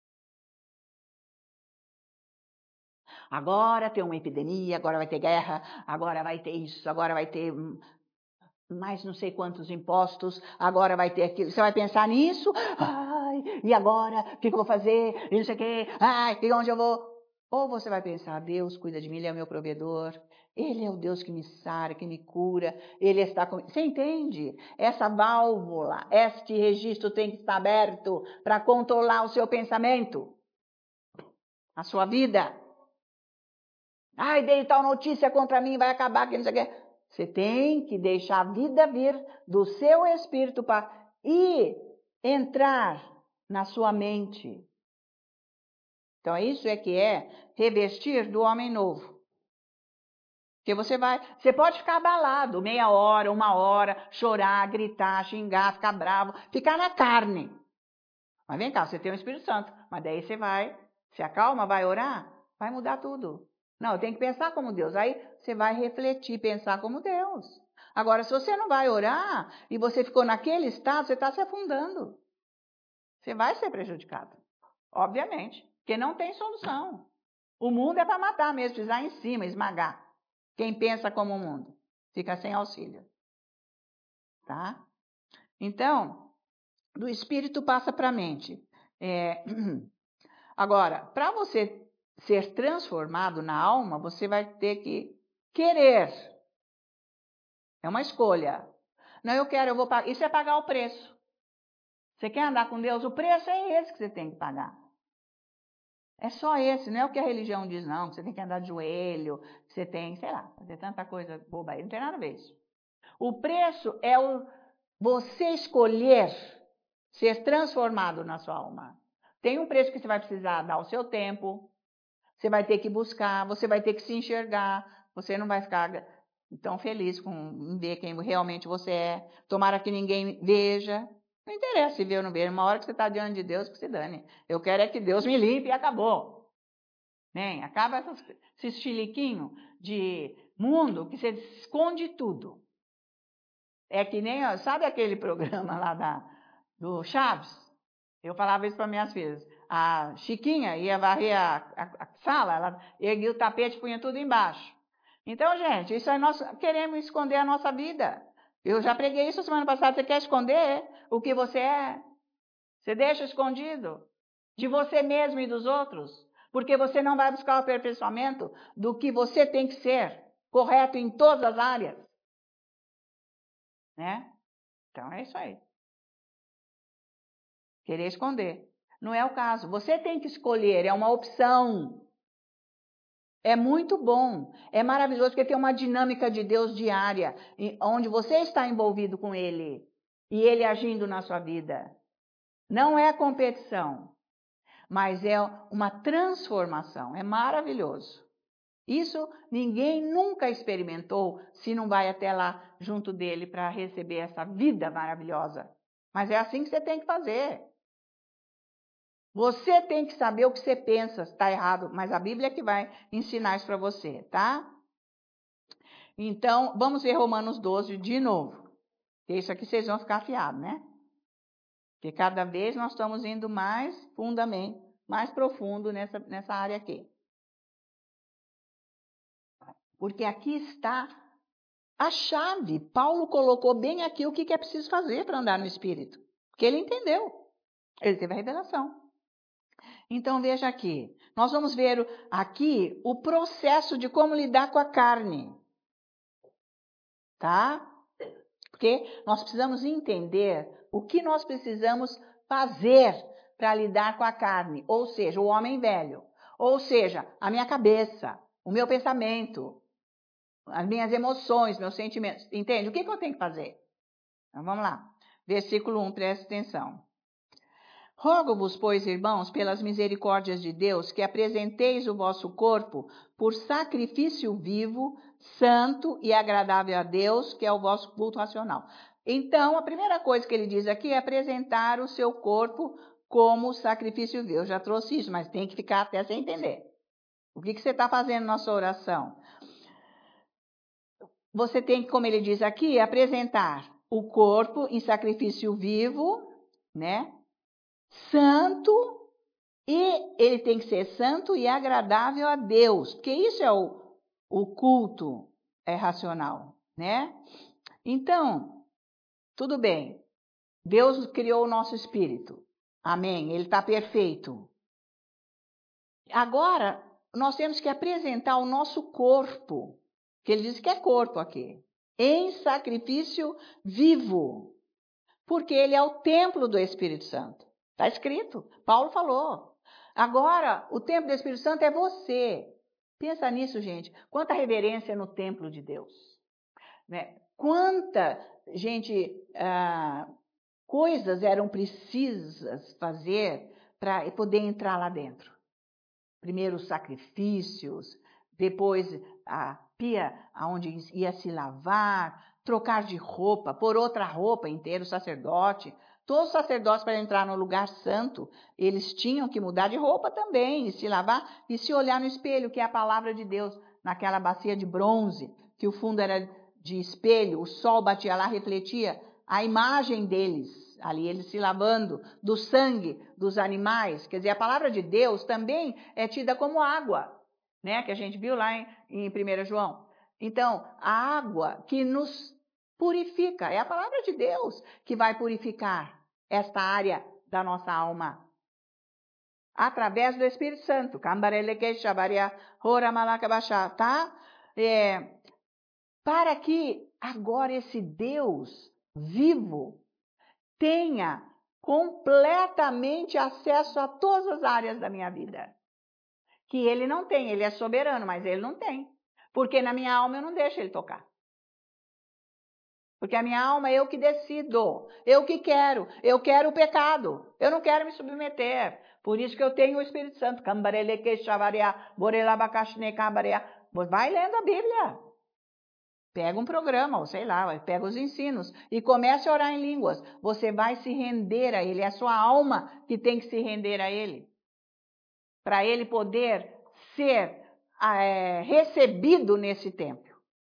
Agora tem uma epidemia, agora vai ter guerra, agora vai ter isso, agora vai ter mais não sei quantos impostos, agora vai ter aquilo. Você vai pensar nisso? Ai, e agora? O que eu vou fazer? E não sei o quê. Ai, e onde eu vou? Ou você vai pensar, Deus cuida de mim, Ele é o meu provedor. Ele é o Deus que me sara, que me cura. Ele está comigo. Você entende? Essa válvula, este registro tem que estar aberto para controlar o seu pensamento, a sua vida. Ai, dei tal notícia contra mim, vai acabar, que não sei o quê. Você tem que deixar a vida vir do seu espírito para e entrar na sua mente. Então, isso é que é revestir do homem novo. Porque você vai, você pode ficar abalado meia hora, uma hora, chorar, gritar, xingar, ficar bravo, ficar na carne. Mas vem cá, você tem o Espírito Santo, mas daí você vai, se acalma, vai orar, vai mudar tudo. Não, eu tenho que pensar como Deus. Aí você vai refletir, pensar como Deus. Agora, se você não vai orar e você ficou naquele estado, você está se afundando. Você vai ser prejudicado. Obviamente. Porque não tem solução. O mundo é para matar mesmo, pisar em cima, esmagar. Quem pensa como o mundo fica sem auxílio. Tá? Então, do espírito passa para a mente. É... Agora, para você ser transformado na alma, você vai ter que querer. É uma escolha. Não, eu quero, eu vou pagar. Isso é pagar o preço. Você quer andar com Deus? O preço é esse que você tem que pagar. É só esse, não é o que a religião diz, não. Que você tem que andar de joelho, que você tem, sei lá, fazer tanta coisa boba aí. Não tem nada a ver isso. O preço é o você escolher ser transformado na sua alma. Tem um preço que você vai precisar dar o seu tempo, você vai ter que buscar, você vai ter que se enxergar, você não vai ficar tão feliz com ver quem realmente você é. Tomara que ninguém veja. Não interessa se ver ou não ver. Uma hora que você está diante de Deus, que se dane. Eu quero é que Deus me limpe e acabou. Né? Acaba essas, esses chiliquinhos de mundo que você esconde tudo. É que nem, ó, sabe aquele programa lá da, do Chaves? Eu falava isso para minhas filhas. A Chiquinha ia varrer a, a, a sala, ela erguia o tapete e punha tudo embaixo. Então, gente, isso é nós queremos esconder a nossa vida. Eu já preguei isso semana passada. Você quer esconder o que você é? Você deixa escondido de você mesmo e dos outros, porque você não vai buscar o aperfeiçoamento do que você tem que ser, correto em todas as áreas. Né? Então, é isso aí. Querer esconder. Não é o caso. Você tem que escolher, é uma opção. É muito bom, é maravilhoso, porque tem uma dinâmica de Deus diária, onde você está envolvido com Ele, e Ele agindo na sua vida. Não é competição, mas é uma transformação, é maravilhoso. Isso ninguém nunca experimentou se não vai até lá junto dele para receber essa vida maravilhosa. Mas é assim que você tem que fazer. Você tem que saber o que você pensa, está errado, mas a Bíblia é que vai ensinar isso para você, tá? Então, vamos ver Romanos doze de novo. Isso aqui vocês vão ficar afiados, né? Porque cada vez nós estamos indo mais fundamente, mais profundo nessa, nessa área aqui. Porque aqui está a chave. Paulo colocou bem aqui o que é preciso fazer para andar no Espírito. Porque ele entendeu. Ele teve a revelação. Então, veja aqui. Nós vamos ver aqui o processo de como lidar com a carne. Tá? Porque nós precisamos entender o que nós precisamos fazer para lidar com a carne. Ou seja, o homem velho. Ou seja, a minha cabeça, o meu pensamento, as minhas emoções, meus sentimentos. Entende? O que, que eu tenho que fazer? Então, vamos lá. Versículo um, preste atenção. Rogo-vos, pois, irmãos, pelas misericórdias de Deus, que apresenteis o vosso corpo por sacrifício vivo, santo e agradável a Deus, que é o vosso culto racional. Então, a primeira coisa que ele diz aqui é apresentar o seu corpo como sacrifício vivo. Eu já trouxe isso, mas tem que ficar até sem entender. O que, que você está fazendo na sua oração? Você tem que, como ele diz aqui, apresentar o corpo em sacrifício vivo, né? Santo, e ele tem que ser santo e agradável a Deus, porque isso é o, o culto é racional, né? Então, tudo bem, Deus criou o nosso espírito, amém, ele está perfeito. Agora, nós temos que apresentar o nosso corpo, que ele diz que é corpo aqui, em sacrifício vivo, porque ele é o templo do Espírito Santo. Está escrito, Paulo falou. Agora, o templo do Espírito Santo é você. Pensa nisso, gente. Quanta reverência no templo de Deus. Né? Quanta, gente, ah, coisas eram precisas fazer para poder entrar lá dentro. Primeiro os sacrifícios, depois a pia onde ia se lavar, trocar de roupa, pôr outra roupa inteira, o sacerdote. Todos os sacerdotes, para entrar no lugar santo, eles tinham que mudar de roupa também, e se lavar e se olhar no espelho, que é a palavra de Deus, naquela bacia de bronze, que o fundo era de espelho, o sol batia lá, refletia a imagem deles, ali eles se lavando do sangue dos animais. Quer dizer, a palavra de Deus também é tida como água, né? Que a gente viu lá em, em primeiro João. Então, a água que nos purifica, é a palavra de Deus que vai purificar esta área da nossa alma. Através do Espírito Santo. Tá? É, para que agora esse Deus vivo tenha completamente acesso a todas as áreas da minha vida. Que ele não tem, ele é soberano, mas ele não tem. Porque na minha alma eu não deixo ele tocar. Porque a minha alma é eu que decido, eu que quero, eu quero o pecado, eu não quero me submeter. Por isso que eu tenho o Espírito Santo. Vai lendo a Bíblia. Pega um programa, ou sei lá, pega os ensinos e comece a orar em línguas. Você vai se render a ele, é a sua alma que tem que se render a ele. Para ele poder ser é, recebido nesse templo.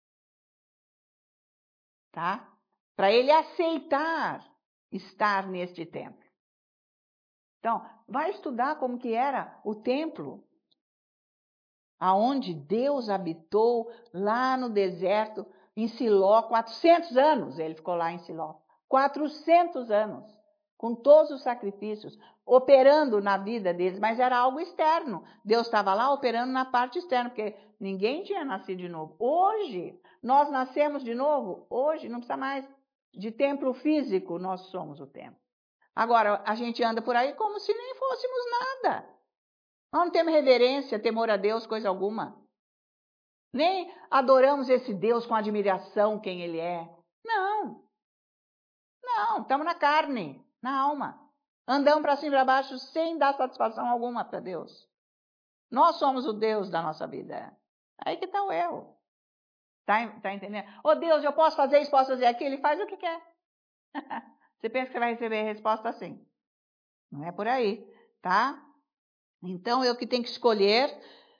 Tá? Para ele aceitar estar neste templo. Então, vai estudar como que era o templo, aonde Deus habitou lá no deserto, em Siló, quatrocentos anos ele ficou lá em Siló. quatrocentos anos, com todos os sacrifícios, operando na vida deles, mas era algo externo. Deus estava lá operando na parte externa, porque ninguém tinha nascido de novo. Hoje, nós nascemos de novo, hoje não precisa mais de templo físico, nós somos o templo. Agora, a gente anda por aí como se nem fôssemos nada. Nós não temos reverência, temor a Deus, coisa alguma. Nem adoramos esse Deus com admiração, quem Ele é. Não. Não, estamos na carne, na alma. Andamos para cima e para baixo sem dar satisfação alguma para Deus. Nós somos o Deus da nossa vida. Aí que está o erro. Está tá entendendo? Ô Deus, eu posso fazer isso, posso fazer aquilo. Ele faz o que quer. Você pensa que você vai receber a resposta assim. Não é por aí, tá? Então, eu que tenho que escolher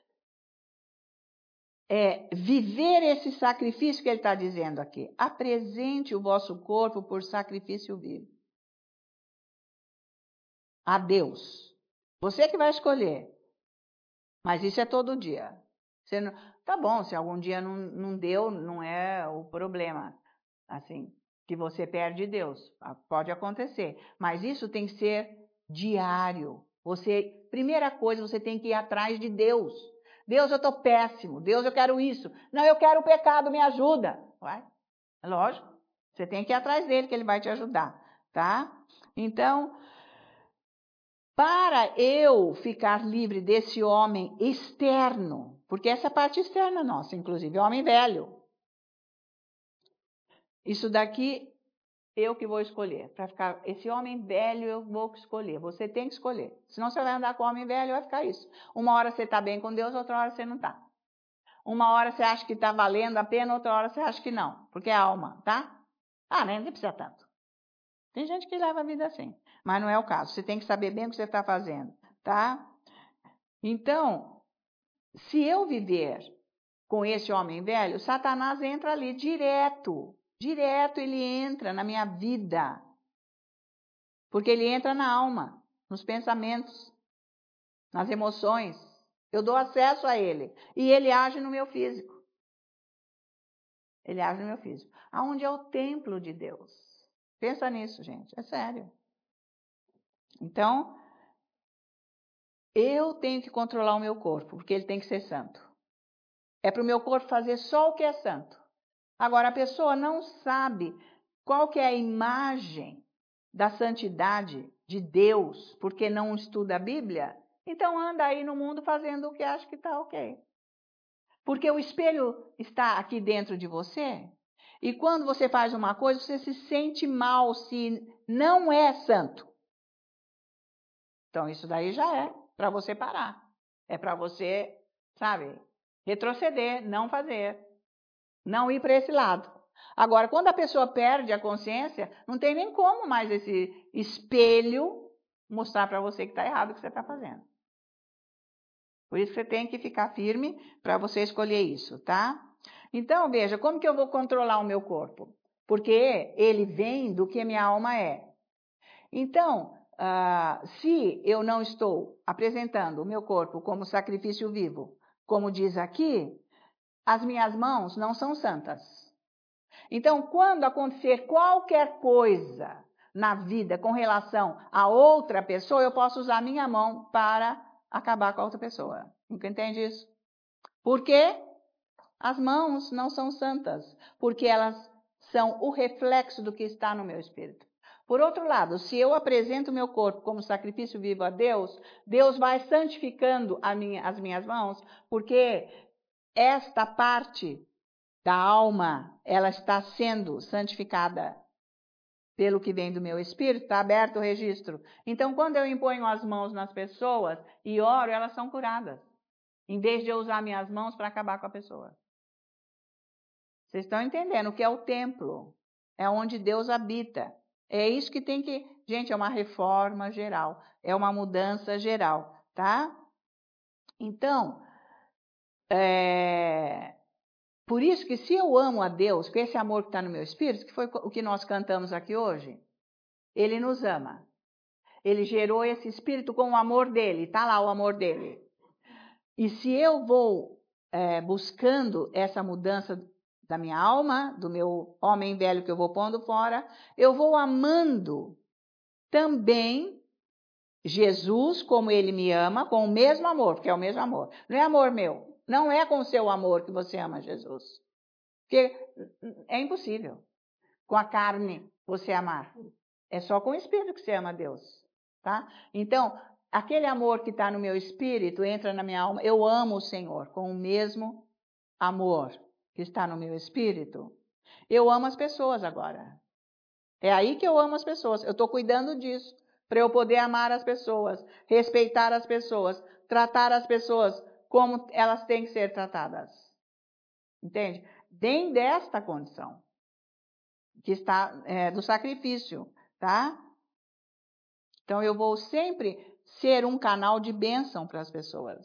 é viver esse sacrifício que ele está dizendo aqui. Apresente o vosso corpo por sacrifício vivo. A Deus. Você que vai escolher. Mas isso é todo dia. Você não, tá bom, se algum dia não, não deu, não é o problema. Assim, que você perde Deus. Pode acontecer. Mas isso tem que ser diário. Você, primeira coisa, você tem que ir atrás de Deus. Deus, eu estou péssimo. Deus, eu quero isso. Não, eu quero o pecado, me ajuda. Vai? É lógico. Você tem que ir atrás dele, que ele vai te ajudar. Tá? Então, para eu ficar livre desse homem externo, porque essa é a parte externa nossa, inclusive, homem velho. Isso daqui eu que vou escolher. Para ficar esse homem velho, eu vou escolher. Você tem que escolher. Senão você vai andar com o homem velho, vai ficar isso. Uma hora você está bem com Deus, outra hora você não está. Uma hora você acha que está valendo a pena, outra hora você acha que não. Porque é alma, tá? Ah, nem precisa tanto. Tem gente que leva a vida assim. Mas não é o caso. Você tem que saber bem o que você está fazendo, tá? Então, se eu viver com esse homem velho, Satanás entra ali direto. Direto ele entra na minha vida. Porque ele entra na alma, nos pensamentos, nas emoções. Eu dou acesso a ele. E ele age no meu físico. Ele age no meu físico. Aonde é o templo de Deus? Pensa nisso, gente. É sério. Então, eu tenho que controlar o meu corpo, porque ele tem que ser santo. É para o meu corpo fazer só o que é santo. Agora, a pessoa não sabe qual que é a imagem da santidade de Deus, porque não estuda a Bíblia, então anda aí no mundo fazendo o que acha que está ok. Porque o espelho está aqui dentro de você, e quando você faz uma coisa, você se sente mal se não é santo. Então, isso daí já é para você parar. É para você, sabe, retroceder, não fazer. Não ir para esse lado. Agora, quando a pessoa perde a consciência, não tem nem como mais esse espelho mostrar para você que está errado o que você está fazendo. Por isso que você tem que ficar firme para você escolher isso, tá? Então, veja, como que eu vou controlar o meu corpo? Porque ele vem do que minha alma é. Então, uh, se eu não estou apresentando o meu corpo como sacrifício vivo, como diz aqui, as minhas mãos não são santas. Então, quando acontecer qualquer coisa na vida com relação a outra pessoa, eu posso usar a minha mão para acabar com a outra pessoa. Entende isso? Por quê? As mãos não são santas, porque elas são o reflexo do que está no meu espírito. Por outro lado, se eu apresento o meu corpo como sacrifício vivo a Deus, Deus vai santificando a minha, as minhas mãos, porque esta parte da alma, ela está sendo santificada pelo que vem do meu espírito, está aberto o registro. Então, quando eu imponho as mãos nas pessoas e oro, elas são curadas, em vez de eu usar minhas mãos para acabar com a pessoa. Vocês estão entendendo o que é o templo? É onde Deus habita. É isso que tem que... Gente, é uma reforma geral. É uma mudança geral, tá? Então, é... por isso que se eu amo a Deus, com esse amor que está no meu espírito, que foi o que nós cantamos aqui hoje, Ele nos ama. Ele gerou esse espírito com o amor dele. Está lá o amor dele. E se eu vou é, buscando essa mudança da minha alma, do meu homem velho que eu vou pondo fora, eu vou amando também Jesus como ele me ama, com o mesmo amor, porque é o mesmo amor. Não é amor meu, não é com o seu amor que você ama Jesus. Porque é impossível com a carne você amar. É só com o espírito que você ama Deus, tá? Então, aquele amor que está no meu espírito entra na minha alma, eu amo o Senhor com o mesmo amor que está no meu espírito. Eu amo as pessoas agora. É aí que eu amo as pessoas. Eu estou cuidando disso, para eu poder amar as pessoas, respeitar as pessoas, tratar as pessoas como elas têm que ser tratadas. Entende? Dentro desta condição, que está é, do sacrifício, tá? Então, eu vou sempre ser um canal de bênção para as pessoas.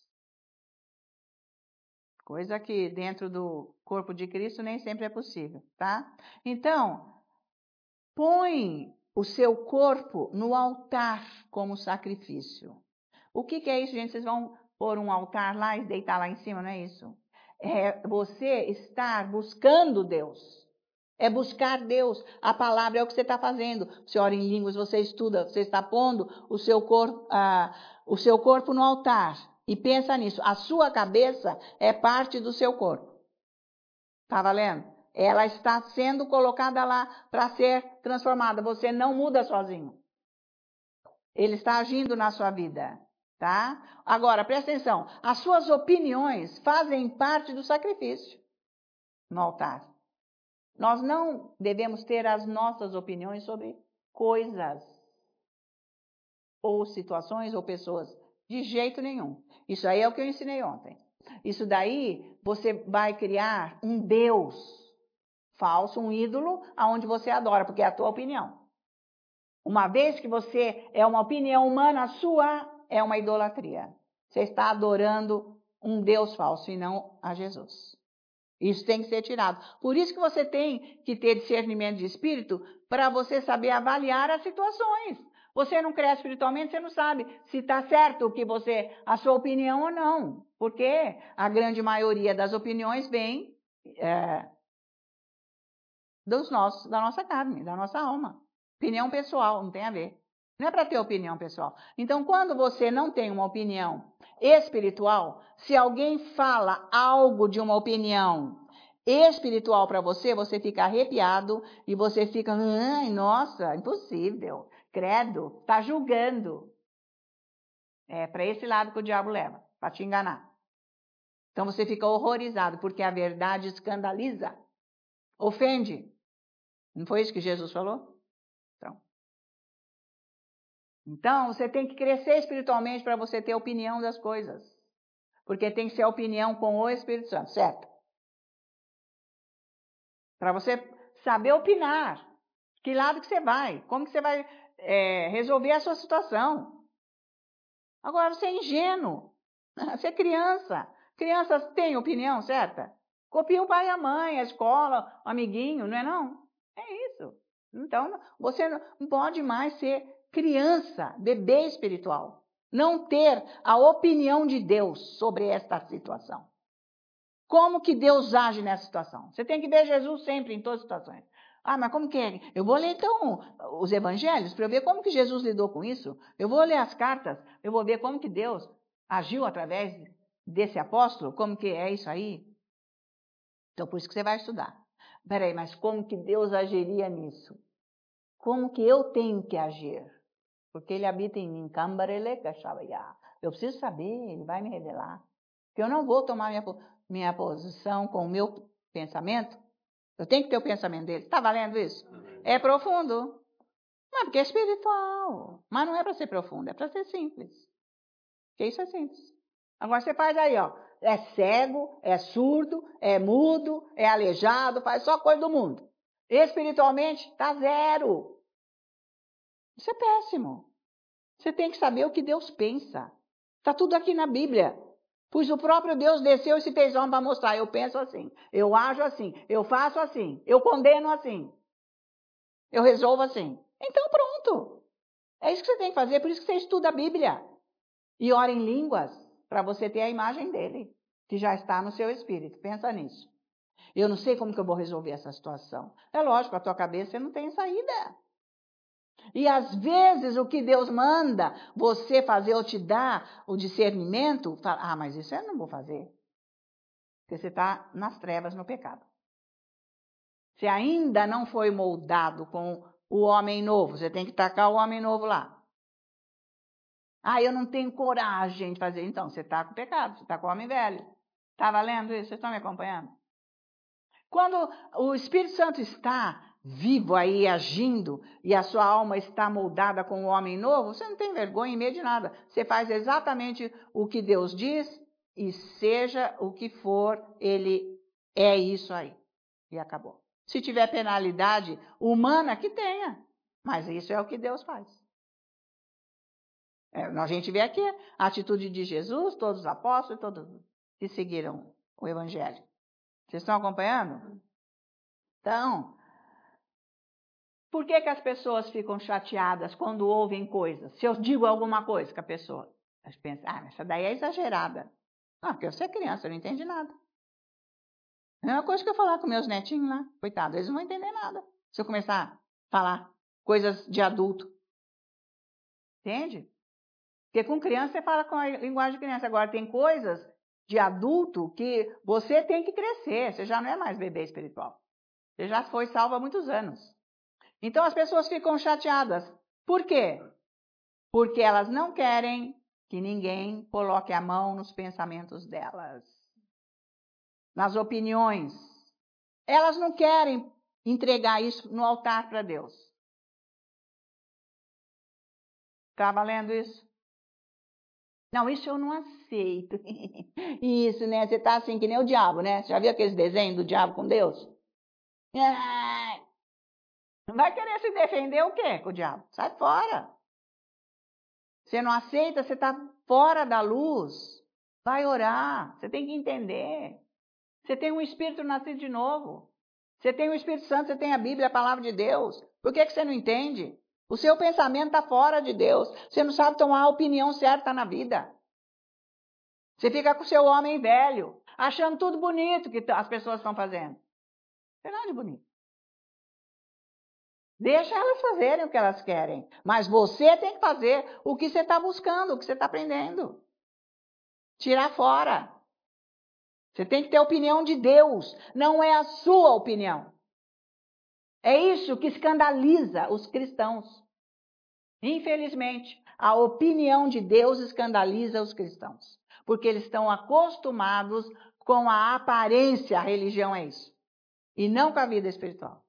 Coisa que dentro do corpo de Cristo nem sempre é possível, tá? Então, põe o seu corpo no altar como sacrifício. O que, que é isso, gente? Vocês vão pôr um altar lá e deitar lá em cima, não é isso? É você estar buscando Deus. É buscar Deus. A palavra é o que você está fazendo. Você ora em línguas, você estuda, você está pondo o seu corpo, ah, o seu corpo no altar. E pensa nisso. A sua cabeça é parte do seu corpo. Está valendo? Ela está sendo colocada lá para ser transformada. Você não muda sozinho. Ele está agindo na sua vida. Tá? Agora, presta atenção. As suas opiniões fazem parte do sacrifício no altar. Nós não devemos ter as nossas opiniões sobre coisas, ou situações, ou pessoas. De jeito nenhum. Isso aí é o que eu ensinei ontem. Isso daí, você vai criar um Deus falso, um ídolo, aonde você adora, porque é a tua opinião. Uma vez que você é uma opinião humana, a sua é uma idolatria. Você está adorando um Deus falso e não a Jesus. Isso tem que ser tirado. Por isso que você tem que ter discernimento de espírito para você saber avaliar as situações. Você não cresce espiritualmente, você não sabe se está certo o que você, a sua opinião ou não. Porque a grande maioria das opiniões vem é, dos nossos, da nossa carne, da nossa alma. Opinião pessoal, não tem a ver. Não é para ter opinião pessoal. Então, quando você não tem uma opinião espiritual, se alguém fala algo de uma opinião espiritual para você, você fica arrepiado e você fica, ai, nossa, impossível, credo, está julgando. É para esse lado que o diabo leva, para te enganar. Então, você fica horrorizado, porque a verdade escandaliza, ofende. Não foi isso que Jesus falou? Então, então você tem que crescer espiritualmente para você ter opinião das coisas. Porque tem que ser a opinião com o Espírito Santo, certo? Para você saber opinar. Que lado que você vai? Como que você vai é, resolver a sua situação? Agora, você é ingênuo. Você é criança. Crianças têm opinião, certa? Copia o pai e a mãe, a escola, o amiguinho, não é não? É isso. Então, você não pode mais ser criança, bebê espiritual. Não ter a opinião de Deus sobre esta situação. Como que Deus age nessa situação? Você tem que ver Jesus sempre, em todas as situações. Ah, mas como que é? Eu vou ler, então, os evangelhos para eu ver como que Jesus lidou com isso. Eu vou ler as cartas, eu vou ver como que Deus agiu através desse apóstolo, como que é isso aí. Então, por isso que você vai estudar. Peraí, mas como que Deus agiria nisso? Como que eu tenho que agir? Porque Ele habita em mim. Eu preciso saber, Ele vai me revelar. Porque eu não vou tomar minha, minha posição com o meu pensamento. Eu tenho que ter o pensamento dele. Está valendo isso? É profundo. Não, porque é espiritual. Mas não é para ser profundo, é para ser simples. Porque isso é simples. Agora você faz aí, ó. É cego, é surdo, é mudo, é aleijado, faz só coisa do mundo. Espiritualmente, tá zero. Isso é péssimo. Você tem que saber o que Deus pensa. Está tudo aqui na Bíblia. Pois o próprio Deus desceu e se fez homem para mostrar. Eu penso assim, eu ajo assim, eu faço assim, eu condeno assim, eu resolvo assim. Então pronto. É isso que você tem que fazer, por isso que você estuda a Bíblia. E ora em línguas, para você ter a imagem dele, que já está no seu espírito. Pensa nisso. Eu não sei como que eu vou resolver essa situação. É lógico, a tua cabeça não tem saída. E às vezes o que Deus manda você fazer ou te dar o discernimento, fala, ah, mas isso eu não vou fazer. Porque você está nas trevas, no pecado. Você ainda não foi moldado com o homem novo, você tem que tacar o homem novo lá. Ah, eu não tenho coragem de fazer. Então, você está com pecado, você está com o homem velho. Está valendo isso? Vocês estão me acompanhando? Quando o Espírito Santo está vivo aí, agindo, e a sua alma está moldada com o homem novo, você não tem vergonha em meio de nada. Você faz exatamente o que Deus diz, e seja o que for, ele é isso aí. E acabou. Se tiver penalidade humana, que tenha. Mas isso é o que Deus faz. É, a gente vê aqui a atitude de Jesus, todos os apóstolos, todos que seguiram o Evangelho. Vocês estão acompanhando? Então, por que que as pessoas ficam chateadas quando ouvem coisas? Se eu digo alguma coisa com a pessoa, elas pensam, ah, essa daí é exagerada. Ah, porque você é criança, não entende nada. É a mesma coisa que eu falar com meus netinhos lá. Coitado, eles não vão entender nada. Se eu começar a falar coisas de adulto. Entende? Porque com criança você fala com a linguagem de criança. Agora tem coisas de adulto que você tem que crescer. Você já não é mais bebê espiritual. Você já foi salvo há muitos anos. Então as pessoas ficam chateadas. Por quê? Porque elas não querem que ninguém coloque a mão nos pensamentos delas. Nas opiniões. Elas não querem entregar isso no altar para Deus. Está valendo isso? Não, isso eu não aceito. Isso, né? Você tá assim que nem o diabo, né? Você já viu aqueles desenhos do diabo com Deus? Vai querer se defender o quê com o diabo? Sai fora. Você não aceita, você está fora da luz. Vai orar. Você tem que entender. Você tem um Espírito nascido de novo. Você tem o Espírito Santo, você tem a Bíblia, a palavra de Deus. Por que que você não entende? O seu pensamento está fora de Deus. Você não sabe tomar a opinião certa na vida. Você fica com o seu homem velho, achando tudo bonito que as pessoas estão fazendo. Não é nada de bonito. Deixa elas fazerem o que elas querem. Mas você tem que fazer o que você está buscando, o que você está aprendendo. Tirar fora. Você tem que ter a opinião de Deus, não é a sua opinião. É isso que escandaliza os cristãos. Infelizmente, a opinião de Deus escandaliza os cristãos. Porque eles estão acostumados com a aparência, a religião é isso. E não com a vida espiritual.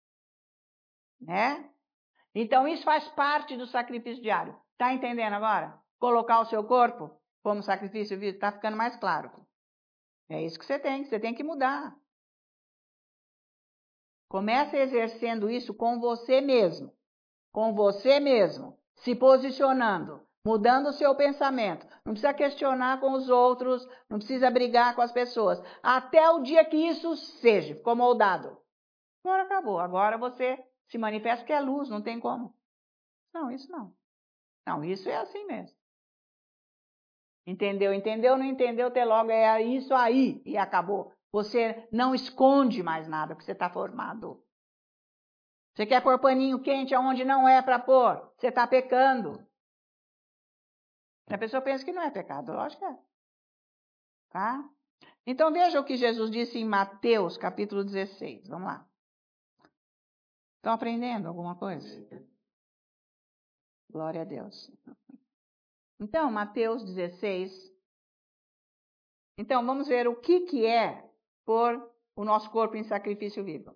Né? Então, isso faz parte do sacrifício diário. Está entendendo agora? Colocar o seu corpo como sacrifício vivo, está ficando mais claro. É isso que você tem, você tem que mudar. Comece exercendo isso com você mesmo. Com você mesmo. Se posicionando. Mudando o seu pensamento. Não precisa questionar com os outros. Não precisa brigar com as pessoas. Até o dia que isso seja. Ficou moldado. Agora acabou. Agora você se manifesta que é luz. Não tem como. Não, isso não. Não, isso é assim mesmo. Entendeu? Entendeu? Não entendeu? Até logo é isso aí. E acabou. Você não esconde mais nada, porque você está formado. Você quer pôr paninho quente aonde não é para pôr. Você está pecando. A pessoa pensa que não é pecado. Lógico que é. Tá? Então veja o que Jesus disse em Mateus, capítulo dezesseis. Vamos lá. Estão aprendendo alguma coisa? Glória a Deus. Então, Mateus dezesseis. Então, vamos ver o que, que é pôr o nosso corpo em sacrifício vivo.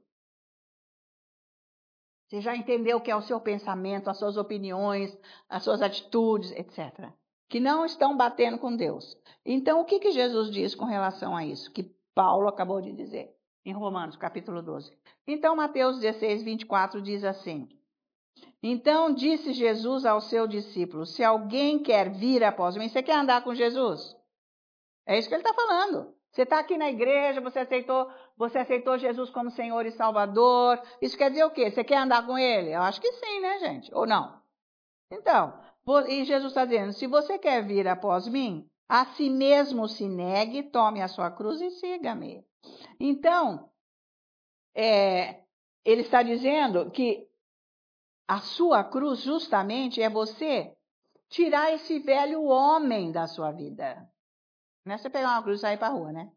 Você já entendeu o que é o seu pensamento, as suas opiniões, as suas atitudes, etcétera. Que não estão batendo com Deus. Então, o que, que Jesus diz com relação a isso? Que Paulo acabou de dizer em Romanos, capítulo doze. Então, Mateus dezesseis, vinte e quatro diz assim. Então, disse Jesus ao seu discípulo, se alguém quer vir após mim, você quer andar com Jesus? É isso que ele está falando. Você está aqui na igreja, você aceitou, você aceitou Jesus como Senhor e Salvador. Isso quer dizer o quê? Você quer andar com Ele? Eu acho que sim, né, gente? Ou não? Então, e Jesus está dizendo, se você quer vir após mim, a si mesmo se negue, tome a sua cruz e siga-me. Então, é, ele está dizendo que a sua cruz justamente é você tirar esse velho homem da sua vida. Não é você pegar uma cruz e sair para a rua, né?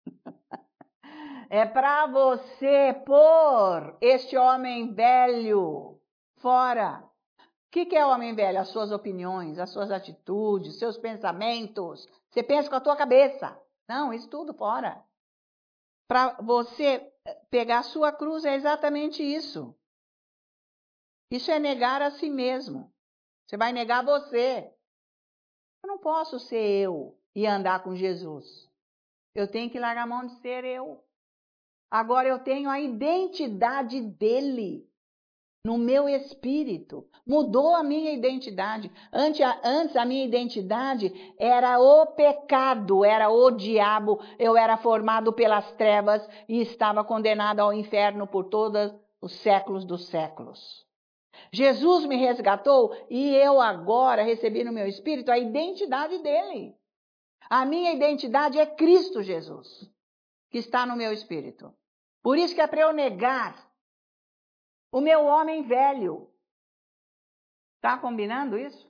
É para você pôr este homem velho fora. O que, que é o homem velho? As suas opiniões, as suas atitudes, seus pensamentos. Você pensa com a tua cabeça. Não, isso tudo fora. Para você pegar a sua cruz é exatamente isso. Isso é negar a si mesmo. Você vai negar você. Eu não posso ser eu e andar com Jesus. Eu tenho que largar a mão de ser eu. Agora eu tenho a identidade dele no meu espírito. Mudou a minha identidade. Antes, antes a minha identidade era o pecado, era o diabo. Eu era formado pelas trevas e estava condenado ao inferno por todos os séculos dos séculos. Jesus me resgatou e eu agora recebi no meu espírito a identidade dele. A minha identidade é Cristo Jesus, que está no meu espírito. Por isso que é para eu negar o meu homem velho. Está combinando isso?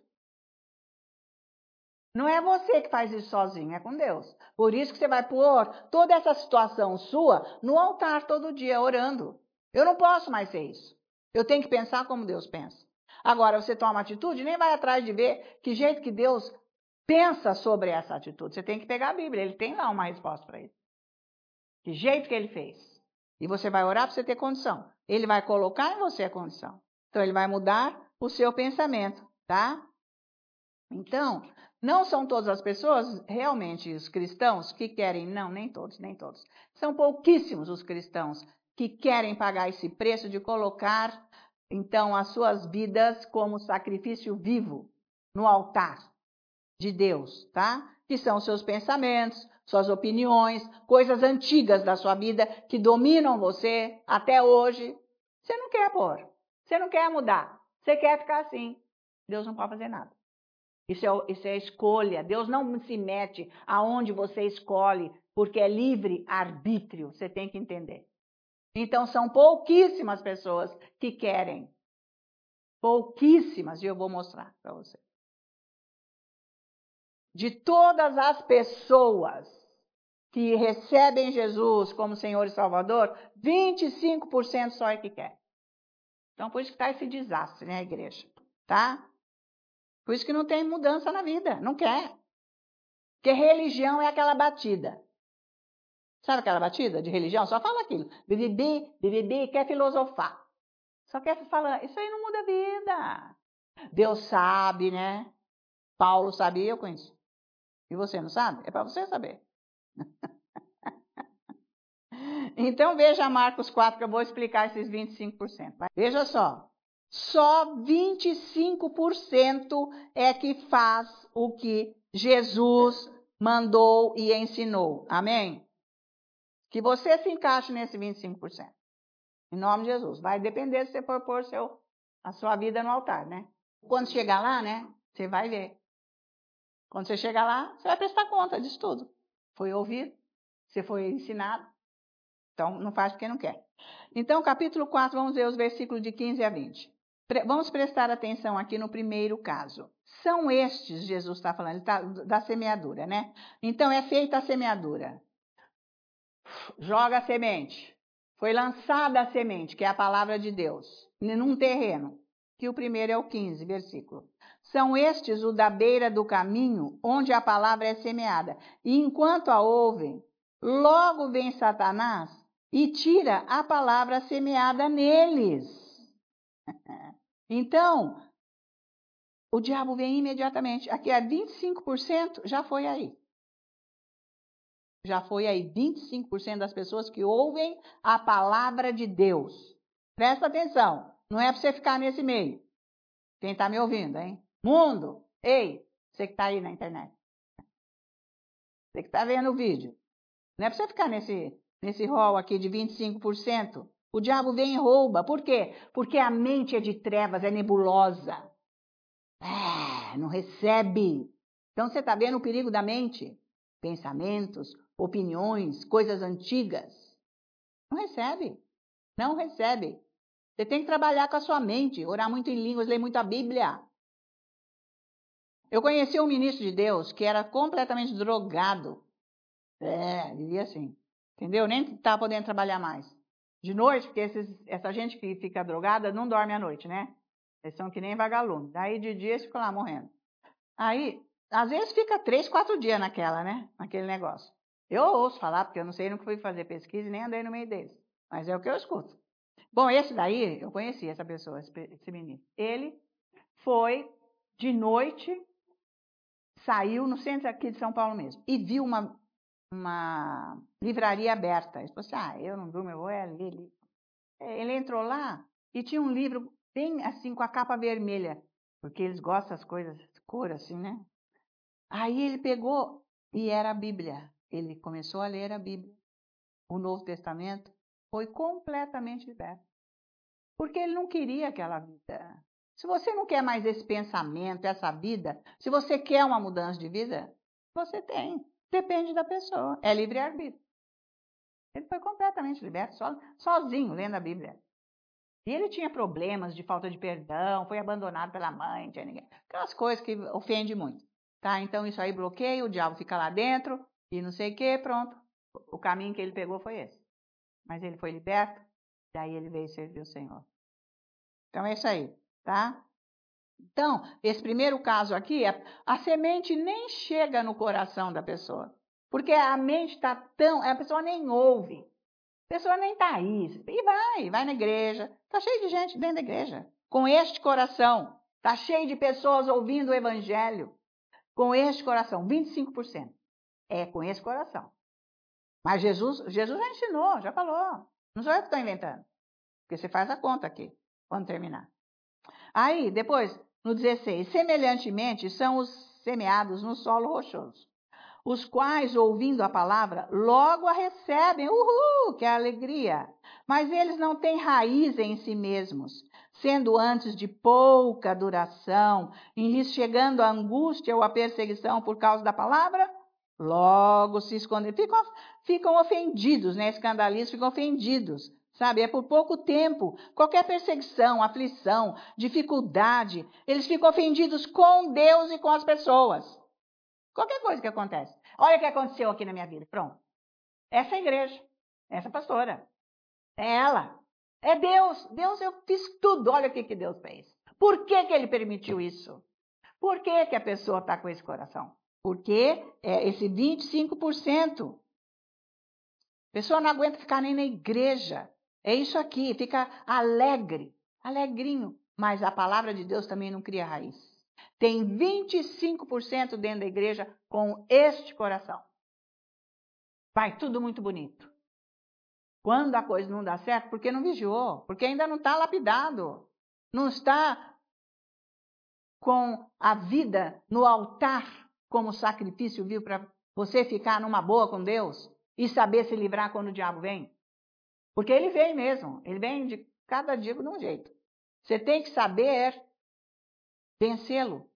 Não é você que faz isso sozinho, é com Deus. Por isso que você vai pôr toda essa situação sua no altar todo dia, orando. Eu não posso mais ser isso. Eu tenho que pensar como Deus pensa. Agora, você toma atitude, nem vai atrás de ver que jeito que Deus pensa sobre essa atitude. Você tem que pegar a Bíblia, ele tem lá uma resposta para isso. Que jeito que ele fez. E você vai orar para você ter condição. Ele vai colocar em você a condição. Então, ele vai mudar o seu pensamento, tá? Então, não são todas as pessoas, realmente, os cristãos que querem, não, nem todos, nem todos. São pouquíssimos os cristãos que querem pagar esse preço de colocar, então, as suas vidas como sacrifício vivo no altar de Deus, tá? Que são seus pensamentos, suas opiniões, coisas antigas da sua vida que dominam você até hoje. Você não quer pôr, você não quer mudar, você quer ficar assim. Deus não pode fazer nada. Isso é, isso é escolha. Deus não se mete aonde você escolhe, porque é livre arbítrio, você tem que entender. Então, são pouquíssimas pessoas que querem. Pouquíssimas, e eu vou mostrar para você. De todas as pessoas que recebem Jesus como Senhor e Salvador, vinte e cinco por cento só é que quer. Então, por isso que está esse desastre, né, igreja? Tá? Por isso que não tem mudança na vida, não quer. Porque religião é aquela batida. Sabe aquela batida de religião? Só fala aquilo. Bibibi, bibibi, quer filosofar. Só quer falar, isso aí não muda a vida. Deus sabe, né? Paulo sabia, eu conheço. E você não sabe? É para você saber. Então, veja Marcos quatro, que eu vou explicar esses vinte e cinco por cento. Veja só. Só vinte e cinco por cento é que faz o que Jesus mandou e ensinou. Amém? Que você se encaixe nesse vinte e cinco por cento. Em nome de Jesus. Vai depender se você for pôr seu, a sua vida no altar, né? Quando chegar lá, né? Você vai ver. Quando você chegar lá, você vai prestar conta disso tudo. Foi ouvido, você foi ensinado. Então, não faz porque não quer. Então, capítulo quatro, vamos ver os versículos de quinze a vinte. Pre- vamos prestar atenção aqui no primeiro caso. São estes, Jesus está falando, ele tá, da semeadura, né? Então, é feita a semeadura. joga a semente. Foi lançada a semente, que é a palavra de Deus, num terreno, que o primeiro é o quinze, versículo. São estes o da beira do caminho, onde a palavra é semeada. E enquanto a ouvem, logo vem Satanás e tira a palavra semeada neles. Então, o diabo vem imediatamente. Aqui é vinte e cinco por cento, já foi aí. Já foi aí vinte e cinco por cento das pessoas que ouvem a palavra de Deus. Presta atenção, não é para você ficar nesse meio. Quem está me ouvindo, hein? Mundo, ei, você que está aí na internet. Você que está vendo o vídeo. Não é para você ficar nesse, nesse rol aqui de vinte e cinco por cento. O diabo vem e rouba. Por quê? Porque a mente é de trevas, é nebulosa. É, não recebe. Então você está vendo o perigo da mente? Pensamentos, opiniões, coisas antigas. Não recebe. Não recebe. Você tem que trabalhar com a sua mente, orar muito em línguas, ler muito a Bíblia. Eu conheci um ministro de Deus que era completamente drogado. É, vivia assim. Entendeu? Nem estava podendo trabalhar mais. De noite, porque esses, essa gente que fica drogada não dorme à noite, né? Eles são que nem vagalume. Daí de dia eles ficam lá morrendo. Aí, às vezes fica três, quatro dias naquela, né? Naquele negócio. Eu ouço falar, porque eu não sei, nunca fui fazer pesquisa e nem andei no meio deles. Mas é o que eu escuto. Bom, esse daí, eu conheci essa pessoa, esse, esse menino. Ele foi de noite, saiu no centro aqui de São Paulo mesmo, e viu uma, uma livraria aberta. Ele falou assim, ah, eu não durmo, eu vou é ler livro. Ele entrou lá e tinha um livro bem assim, com a capa vermelha, porque eles gostam das coisas escuras assim, né? Aí ele pegou e era a Bíblia. Ele começou a ler a Bíblia. O Novo Testamento foi completamente liberto. Porque ele não queria aquela vida. Se você não quer mais esse pensamento, essa vida, se você quer uma mudança de vida, você tem. Depende da pessoa. É livre-arbítrio. Ele foi completamente liberto, so, sozinho, lendo a Bíblia. E ele tinha problemas de falta de perdão, foi abandonado pela mãe, não tinha ninguém. Aquelas coisas que ofendem muito. Tá? Então isso aí bloqueia, o diabo fica lá dentro e não sei o que, pronto. O caminho que ele pegou foi esse. Mas ele foi liberto, daí ele veio servir o Senhor. Então é isso aí, tá? Então, esse primeiro caso aqui, a, a semente nem chega no coração da pessoa. Porque a mente está tão... A pessoa nem ouve. A pessoa nem está aí. E vai, vai na igreja. Está cheio de gente dentro da igreja. Com este coração. Está cheio de pessoas ouvindo o evangelho. Com este coração, vinte e cinco por cento. É com esse coração. Mas Jesus, Jesus já ensinou, já falou. Não sou eu que estou inventando. Porque você faz a conta aqui, quando terminar. Aí, depois, no dezesseis, semelhantemente são os semeados no solo rochoso, os quais, ouvindo a palavra, logo a recebem, uhul, que é a alegria. Mas eles não têm raiz em si mesmos, sendo antes de pouca duração, em lhes chegando a angústia ou a perseguição por causa da palavra, logo se escondem. Ficam, ficam ofendidos, né? Escandalizam, ficam ofendidos. Sabe, é por pouco tempo. Qualquer perseguição, aflição, dificuldade, eles ficam ofendidos com Deus e com as pessoas. Qualquer coisa que acontece. Olha o que aconteceu aqui na minha vida. Pronto. Essa é a igreja. Essa pastora. É ela. É Deus. Deus, eu fiz tudo. Olha o que, que Deus fez. Por que, que ele permitiu isso? Por que, que a pessoa está com esse coração? Porque é esse vinte e cinco por cento. A pessoa não aguenta ficar nem na igreja. É isso aqui. Fica alegre. Alegrinho. Mas a palavra de Deus também não cria raiz. Tem vinte e cinco por cento dentro da igreja com este coração. Vai tudo muito bonito. Quando a coisa não dá certo, porque não vigiou, porque ainda não está lapidado, não está com a vida no altar como sacrifício vivo para você ficar numa boa com Deus e saber se livrar quando o diabo vem. Porque ele vem mesmo, ele vem de cada dia de um jeito. Você tem que saber vencê-lo.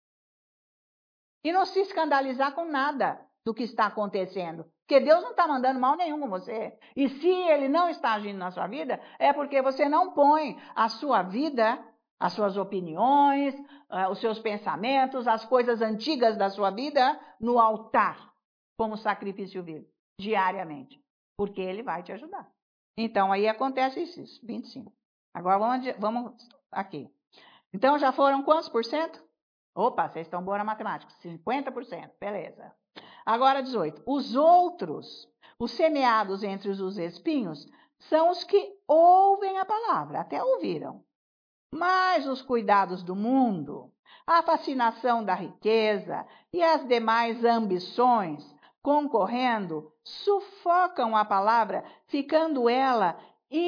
E não se escandalizar com nada do que está acontecendo. Porque Deus não está mandando mal nenhum com você. E se Ele não está agindo na sua vida, é porque você não põe a sua vida, as suas opiniões, os seus pensamentos, as coisas antigas da sua vida no altar, como sacrifício vivo, diariamente. porque ele vai te ajudar. Então, aí acontece isso, vinte e cinco. Agora, vamos, vamos aqui. Então, já foram quantos por cento? Opa, vocês estão boa na matemática. cinquenta por cento, beleza. Agora, dezoito. Os outros, os semeados entre os espinhos, são os que ouvem a palavra, até ouviram. Mas os cuidados do mundo, a fascinação da riqueza e as demais ambições, concorrendo, sufocam a palavra, ficando ela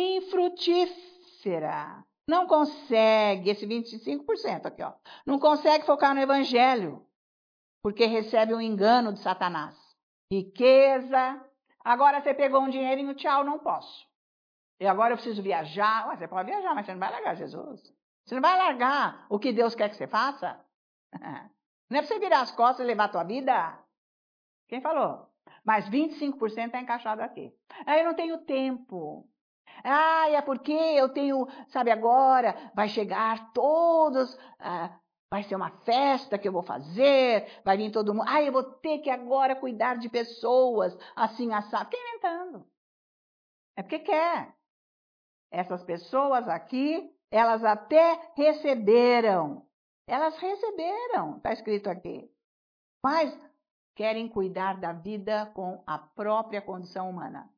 infrutífera. Não consegue, esse vinte e cinco por cento aqui, ó, não consegue focar no evangelho, porque recebe um engano de Satanás. Riqueza. Agora você pegou um dinheirinho, tchau, não posso. E agora eu preciso viajar. Ué, você pode viajar, mas você não vai largar Jesus. Você não vai largar o que Deus quer que você faça. Não é para você virar as costas e levar a tua vida. Quem falou? Mas vinte e cinco por cento está encaixado aqui. Aí eu não tenho tempo. Ah, é porque eu tenho, sabe, agora vai chegar todos, ah, vai ser uma festa que eu vou fazer, vai vir todo mundo. Ah, eu vou ter que agora cuidar de pessoas, assim, assado. Fica inventando. É porque quer. Essas pessoas aqui, elas até receberam. Elas receberam, está escrito aqui. Mas querem cuidar da vida com a própria condição humana.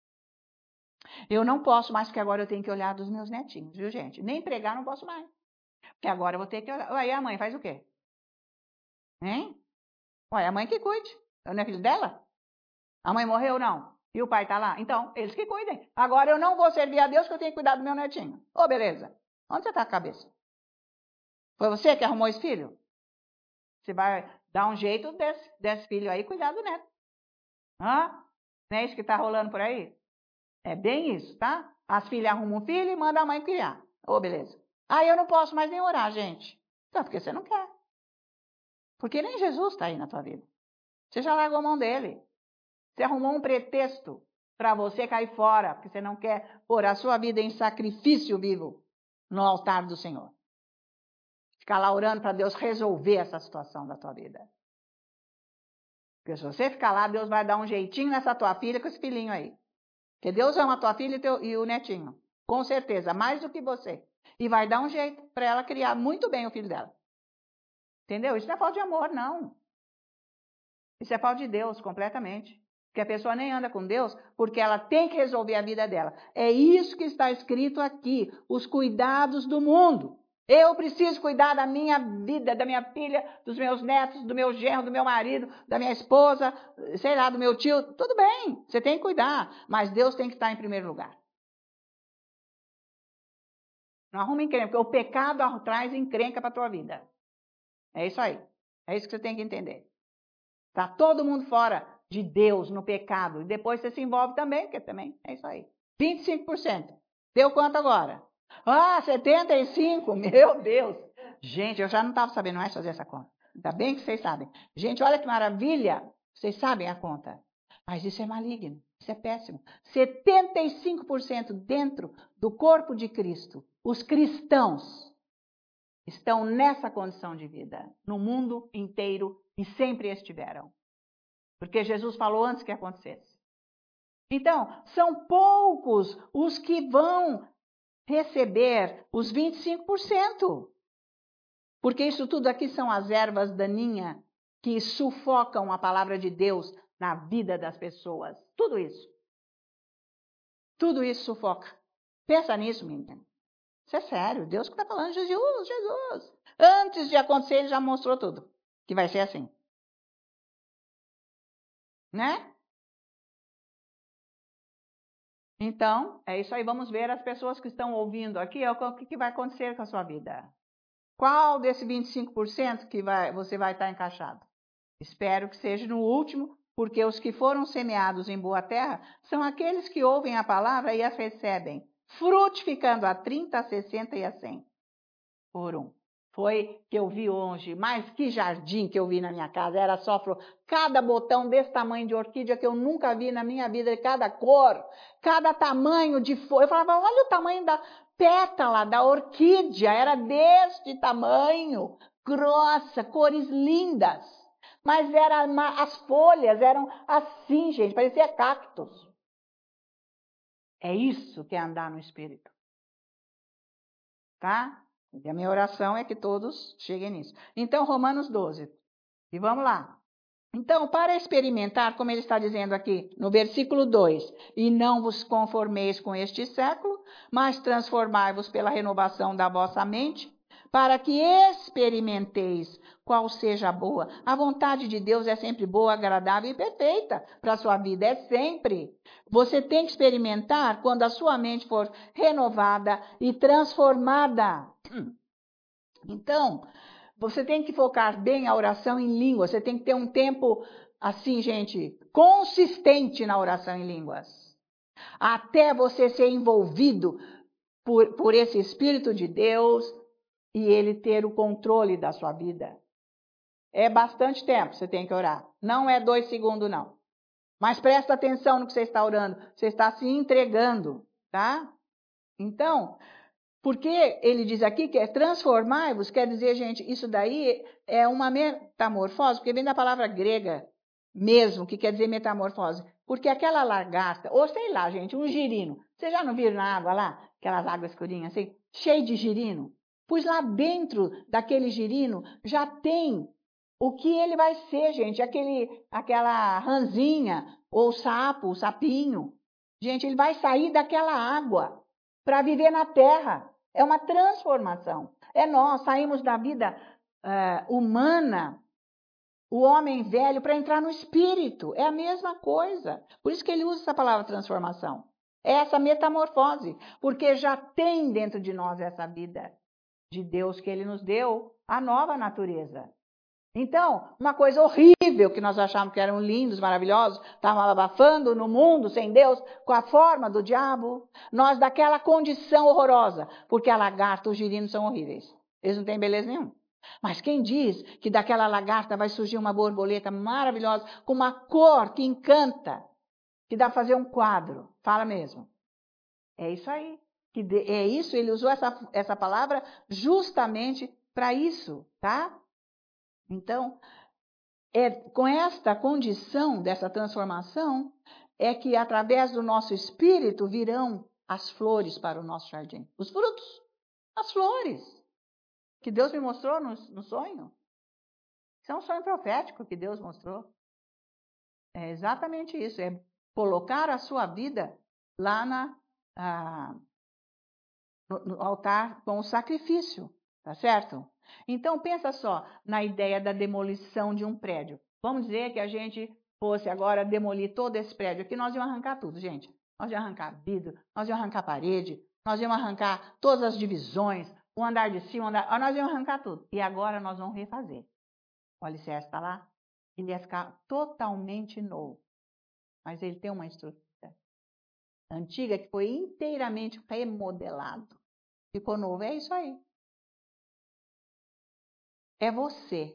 Eu não posso mais, porque agora eu tenho que olhar dos meus netinhos, viu, gente? Nem pregar não posso mais. Porque agora eu vou ter que olhar. Aí a mãe faz o quê? Hein? Ué, a mãe que cuide. Eu não é filho dela? A mãe morreu, não? E o pai está lá? Então, eles que cuidem. Agora eu não vou servir a Deus, porque eu tenho que cuidar do meu netinho. Ô, oh, beleza. Onde você está com a cabeça? Foi você que arrumou esse filho? Você vai dar um jeito desse, desse filho aí, cuidar do neto. Hã? Não é isso que está rolando por aí? É bem isso, tá? As filhas arrumam um filho e mandam a mãe criar. Ô, oh, beleza. Aí eu não posso mais nem orar, gente. Então, porque você não quer. Porque nem Jesus está aí na tua vida. Você já largou a mão dele. Você arrumou um pretexto para você cair fora, porque você não quer pôr a sua vida em sacrifício vivo no altar do Senhor. Ficar lá orando para Deus resolver essa situação da tua vida. Porque se você ficar lá, Deus vai dar um jeitinho nessa tua filha com esse filhinho aí. Porque Deus ama a tua filha e, teu, e o netinho. Com certeza, mais do que você. E vai dar um jeito para ela criar muito bem o filho dela. Entendeu? Isso não é falta de amor, não. Isso é falta de Deus, completamente. Porque a pessoa nem anda com Deus porque ela tem que resolver a vida dela. É isso que está escrito aqui. Os cuidados do mundo. Eu preciso cuidar da minha vida, da minha filha, dos meus netos, do meu genro, do meu marido, da minha esposa, sei lá, do meu tio. Tudo bem, você tem que cuidar. Mas Deus tem que estar em primeiro lugar. Não arruma encrenca, porque o pecado traz encrenca para a tua vida. É isso aí. É isso que você tem que entender. Está todo mundo fora de Deus no pecado. E depois você se envolve também, porque também é isso aí. vinte e cinco por cento. Deu quanto agora? Ah, setenta e cinco por cento. Meu Deus. Gente, eu já não estava sabendo mais fazer essa conta. Ainda bem que vocês sabem. Gente, olha que maravilha. Vocês sabem a conta. Mas isso é maligno. Isso é péssimo. setenta e cinco por cento dentro do corpo de Cristo. Os cristãos estão nessa condição de vida. No mundo inteiro. E sempre estiveram. Porque Jesus falou antes que acontecesse. Então, são poucos os que vão receber os vinte e cinco por cento. Porque isso tudo aqui são as ervas daninhas que sufocam a palavra de Deus na vida das pessoas. Tudo isso. Tudo isso sufoca. Pensa nisso, menina. Isso é sério. Deus que está falando, Jesus, Jesus. Antes de acontecer, ele já mostrou tudo. Que vai ser assim. Né? Então, é isso aí. Vamos ver as pessoas que estão ouvindo aqui, o que, que vai acontecer com a sua vida. Qual desse vinte e cinco por cento que vai, você vai estar encaixado? Espero que seja no último, porque os que foram semeados em boa terra são aqueles que ouvem a palavra e as recebem, frutificando a trinta, a sessenta e a cem por um. Foi que eu vi hoje, mas que jardim que eu vi na minha casa, era só flor. Cada botão desse tamanho de orquídea que eu nunca vi na minha vida, de cada cor, cada tamanho de flor. Eu falava, olha o tamanho da pétala da orquídea, era deste tamanho, grossa, cores lindas. Mas era, as folhas eram assim, gente, parecia cactos. É isso que é andar no Espírito. Tá? E a minha oração é que todos cheguem nisso. Então, Romanos doze. E vamos lá. Então, para experimentar, como ele está dizendo aqui no versículo dois, e não vos conformeis com este século, mas transformai-vos pela renovação da vossa mente, para que experimenteis qual seja a boa. A vontade de Deus é sempre boa, agradável e perfeita para a sua vida, é sempre. Você tem que experimentar quando a sua mente for renovada e transformada. Então, você tem que focar bem a oração em língua. Você tem que ter um tempo, assim, gente, consistente na oração em línguas. Até você ser envolvido por, por esse Espírito de Deus e ele ter o controle da sua vida. É bastante tempo você tem que orar. Não é dois segundos, não. Mas presta atenção no que você está orando. Você está se entregando, tá? Então, porque ele diz aqui que é transformai-vos, quer dizer, gente, isso daí é uma metamorfose, porque vem da palavra grega mesmo, que quer dizer metamorfose. Porque aquela lagarta, ou sei lá, gente, um girino. Vocês já não viram na água lá? Aquelas águas escurinhas assim, cheio de girino? Pois lá dentro daquele girino já tem o que ele vai ser, gente. Aquele, aquela ranzinha, ou sapo, o sapinho. Gente, ele vai sair daquela água para viver na terra. É uma transformação. É nós, saímos da vida uh, humana, o homem velho, para entrar no espírito. É a mesma coisa. Por isso que ele usa essa palavra transformação. É essa metamorfose. Porque já tem dentro de nós essa vida de Deus que ele nos deu, a nova natureza. Então, uma coisa horrível que nós achávamos que eram lindos, maravilhosos, estavam abafando no mundo sem Deus, com a forma do diabo, nós daquela condição horrorosa, porque a lagarta, os girinos são horríveis. Eles não têm beleza nenhuma. Mas quem diz que daquela lagarta vai surgir uma borboleta maravilhosa, com uma cor que encanta, que dá para fazer um quadro? Fala mesmo. É isso aí. Que é isso, ele usou essa, essa palavra justamente para isso, tá? Então, é com esta condição dessa transformação, é que através do nosso espírito virão as flores para o nosso jardim. Os frutos, as flores, que Deus me mostrou no, no sonho. Isso é um sonho profético que Deus mostrou. É exatamente isso, é colocar a sua vida lá na, ah, no, no altar com o sacrifício, tá certo? Então, pensa só na ideia da demolição de um prédio. Vamos dizer que a gente fosse agora demolir todo esse prédio aqui, nós íamos arrancar tudo, gente. Nós íamos arrancar vidro, nós íamos arrancar parede, nós íamos arrancar todas as divisões, o andar de cima, o andar... nós íamos arrancar tudo. E agora nós vamos refazer. O alicerce está lá, ele ia ficar totalmente novo. Mas ele tem uma estrutura antiga que foi inteiramente remodelado. Ficou novo, é isso aí. É você.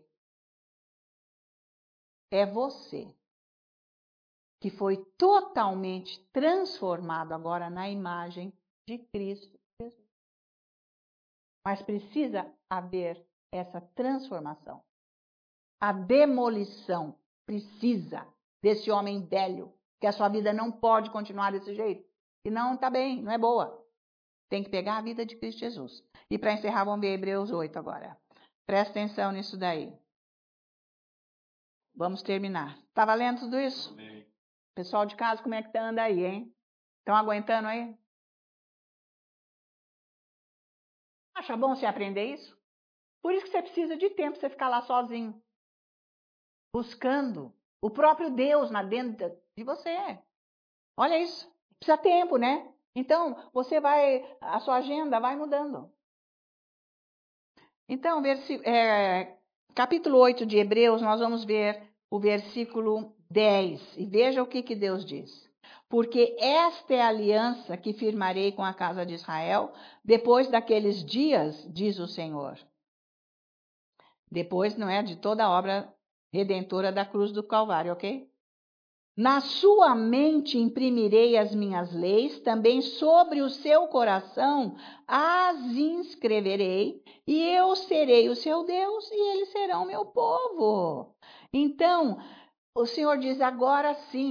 É você que foi totalmente transformado agora na imagem de Cristo Jesus. Mas precisa haver essa transformação. A demolição precisa desse homem velho, que a sua vida não pode continuar desse jeito. E não está bem, não é boa. Tem que pegar a vida de Cristo Jesus. E para encerrar, vamos ver Hebreus oito agora. Presta atenção nisso daí. Vamos terminar. Está valendo tudo isso? Amém. Pessoal de casa, como é que tá anda aí, hein? Estão aguentando aí? Acha bom você aprender isso? Por isso que você precisa de tempo, você ficar lá sozinho. Buscando o próprio Deus na dentro de você. Olha isso. Precisa tempo, né? Então, você vai, a sua agenda vai mudando. Então, é, capítulo oito de Hebreus, nós vamos ver o versículo dez. E veja o que, que Deus diz. Porque esta é a aliança que firmarei com a casa de Israel depois daqueles dias, diz o Senhor. Depois, não é, de toda a obra redentora da cruz do Calvário, ok? Na sua mente imprimirei as minhas leis, também sobre o seu coração as inscreverei, e eu serei o seu Deus, e eles serão meu povo. Então, o Senhor diz, agora sim,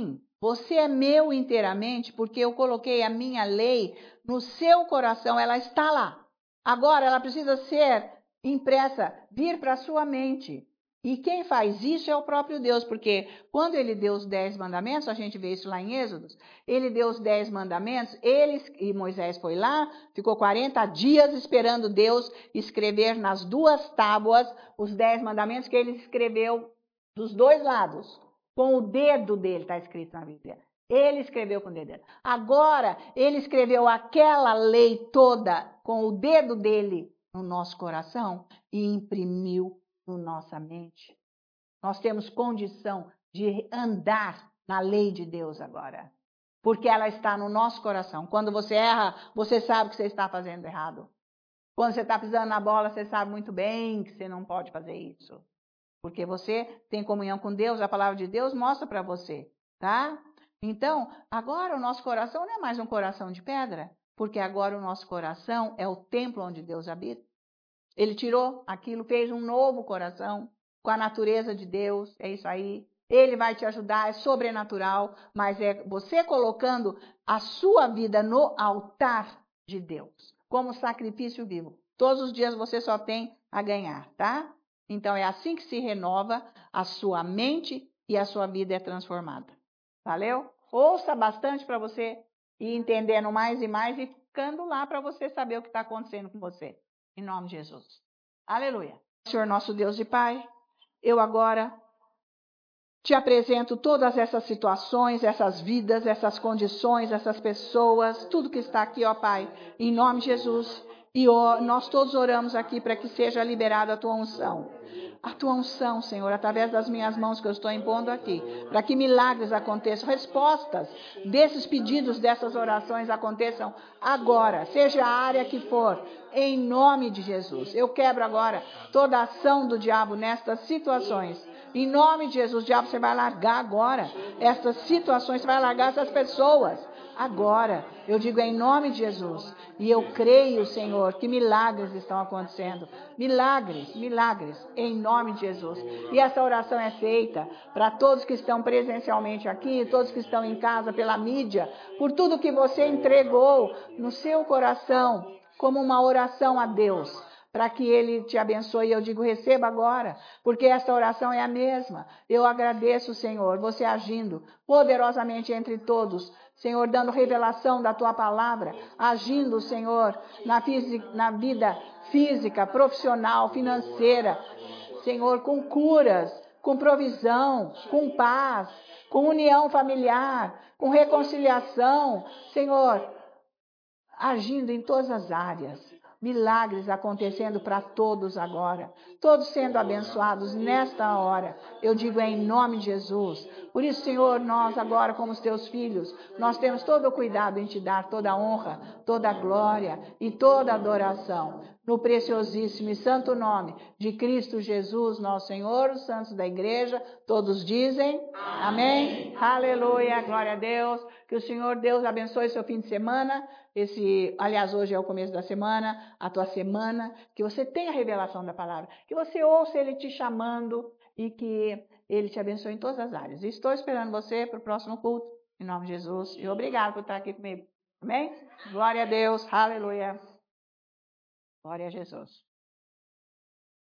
Você é meu inteiramente, porque eu coloquei a minha lei no seu coração, ela está lá. Agora ela precisa ser impressa, vir para a sua mente. E quem faz isso é o próprio Deus, porque quando ele deu os dez mandamentos, a gente vê isso lá em Êxodos, ele deu os dez mandamentos, ele, e Moisés foi lá, ficou quarenta dias esperando Deus escrever nas duas tábuas os dez mandamentos que ele escreveu dos dois lados. Com o dedo dele, está escrito na Bíblia. Ele escreveu com o dedo dele. Agora, ele escreveu aquela lei toda com o dedo dele no nosso coração e imprimiu na nossa mente. Nós temos condição de andar na lei de Deus agora. Porque ela está no nosso coração. Quando você erra, você sabe que você está fazendo errado. Quando você está pisando na bola, você sabe muito bem que você não pode fazer isso. Porque você tem comunhão com Deus, a palavra de Deus mostra para você, tá? Então, agora o nosso coração não é mais um coração de pedra, porque agora o nosso coração é o templo onde Deus habita. Ele tirou aquilo, fez um novo coração com a natureza de Deus, é isso aí. Ele vai te ajudar, é sobrenatural, mas é você colocando a sua vida no altar de Deus, como sacrifício vivo. Todos os dias você só tem a ganhar, tá? Então, é assim que se renova a sua mente e a sua vida é transformada. Valeu? Ouça bastante para você ir entendendo mais e mais e ficando lá para você saber o que está acontecendo com você. Em nome de Jesus. Aleluia. Senhor nosso Deus e Pai, eu agora te apresento todas essas situações, essas vidas, essas condições, essas pessoas, tudo que está aqui, ó Pai, em nome de Jesus. E ó, nós todos oramos aqui para que seja liberada a tua unção. A tua unção, Senhor, através das minhas mãos que eu estou impondo aqui, para que milagres aconteçam, respostas desses pedidos, dessas orações aconteçam agora, seja a área que for, em nome de Jesus. Eu quebro agora toda a ação do diabo nestas situações. Em nome de Jesus, diabo, você vai largar agora essas situações, você vai largar essas pessoas. Agora, eu digo em nome de Jesus. E eu creio, Senhor, que milagres estão acontecendo. Milagres, milagres, em nome de Jesus. E essa oração é feita para todos que estão presencialmente aqui, todos que estão em casa, pela mídia, por tudo que você entregou no seu coração, como uma oração a Deus, para que Ele te abençoe. Eu digo, receba agora, porque esta oração é a mesma. Eu agradeço, Senhor, você agindo poderosamente entre todos, Senhor, dando revelação da Tua palavra, agindo, Senhor, na, física, na vida física, profissional, financeira, Senhor, com curas, com provisão, com paz, com união familiar, com reconciliação, Senhor, agindo em todas as áreas. Milagres acontecendo para todos agora. Todos sendo abençoados nesta hora. Eu digo em nome de Jesus. Por isso, Senhor, nós agora como os teus filhos, nós temos todo o cuidado em te dar toda a honra, toda a glória e toda a adoração. No preciosíssimo e santo nome de Cristo Jesus, nosso Senhor, os santos da igreja, todos dizem amém. Amém. Aleluia, glória a Deus. Que o Senhor Deus abençoe seu fim de semana. Esse, aliás, hoje é o começo da semana, a tua semana, que você tenha a revelação da palavra, que você ouça Ele te chamando e que Ele te abençoe em todas as áreas. Estou esperando você para o próximo culto, em nome de Jesus, e obrigado por estar aqui comigo. Amém? Glória a Deus, aleluia. Glória a Jesus.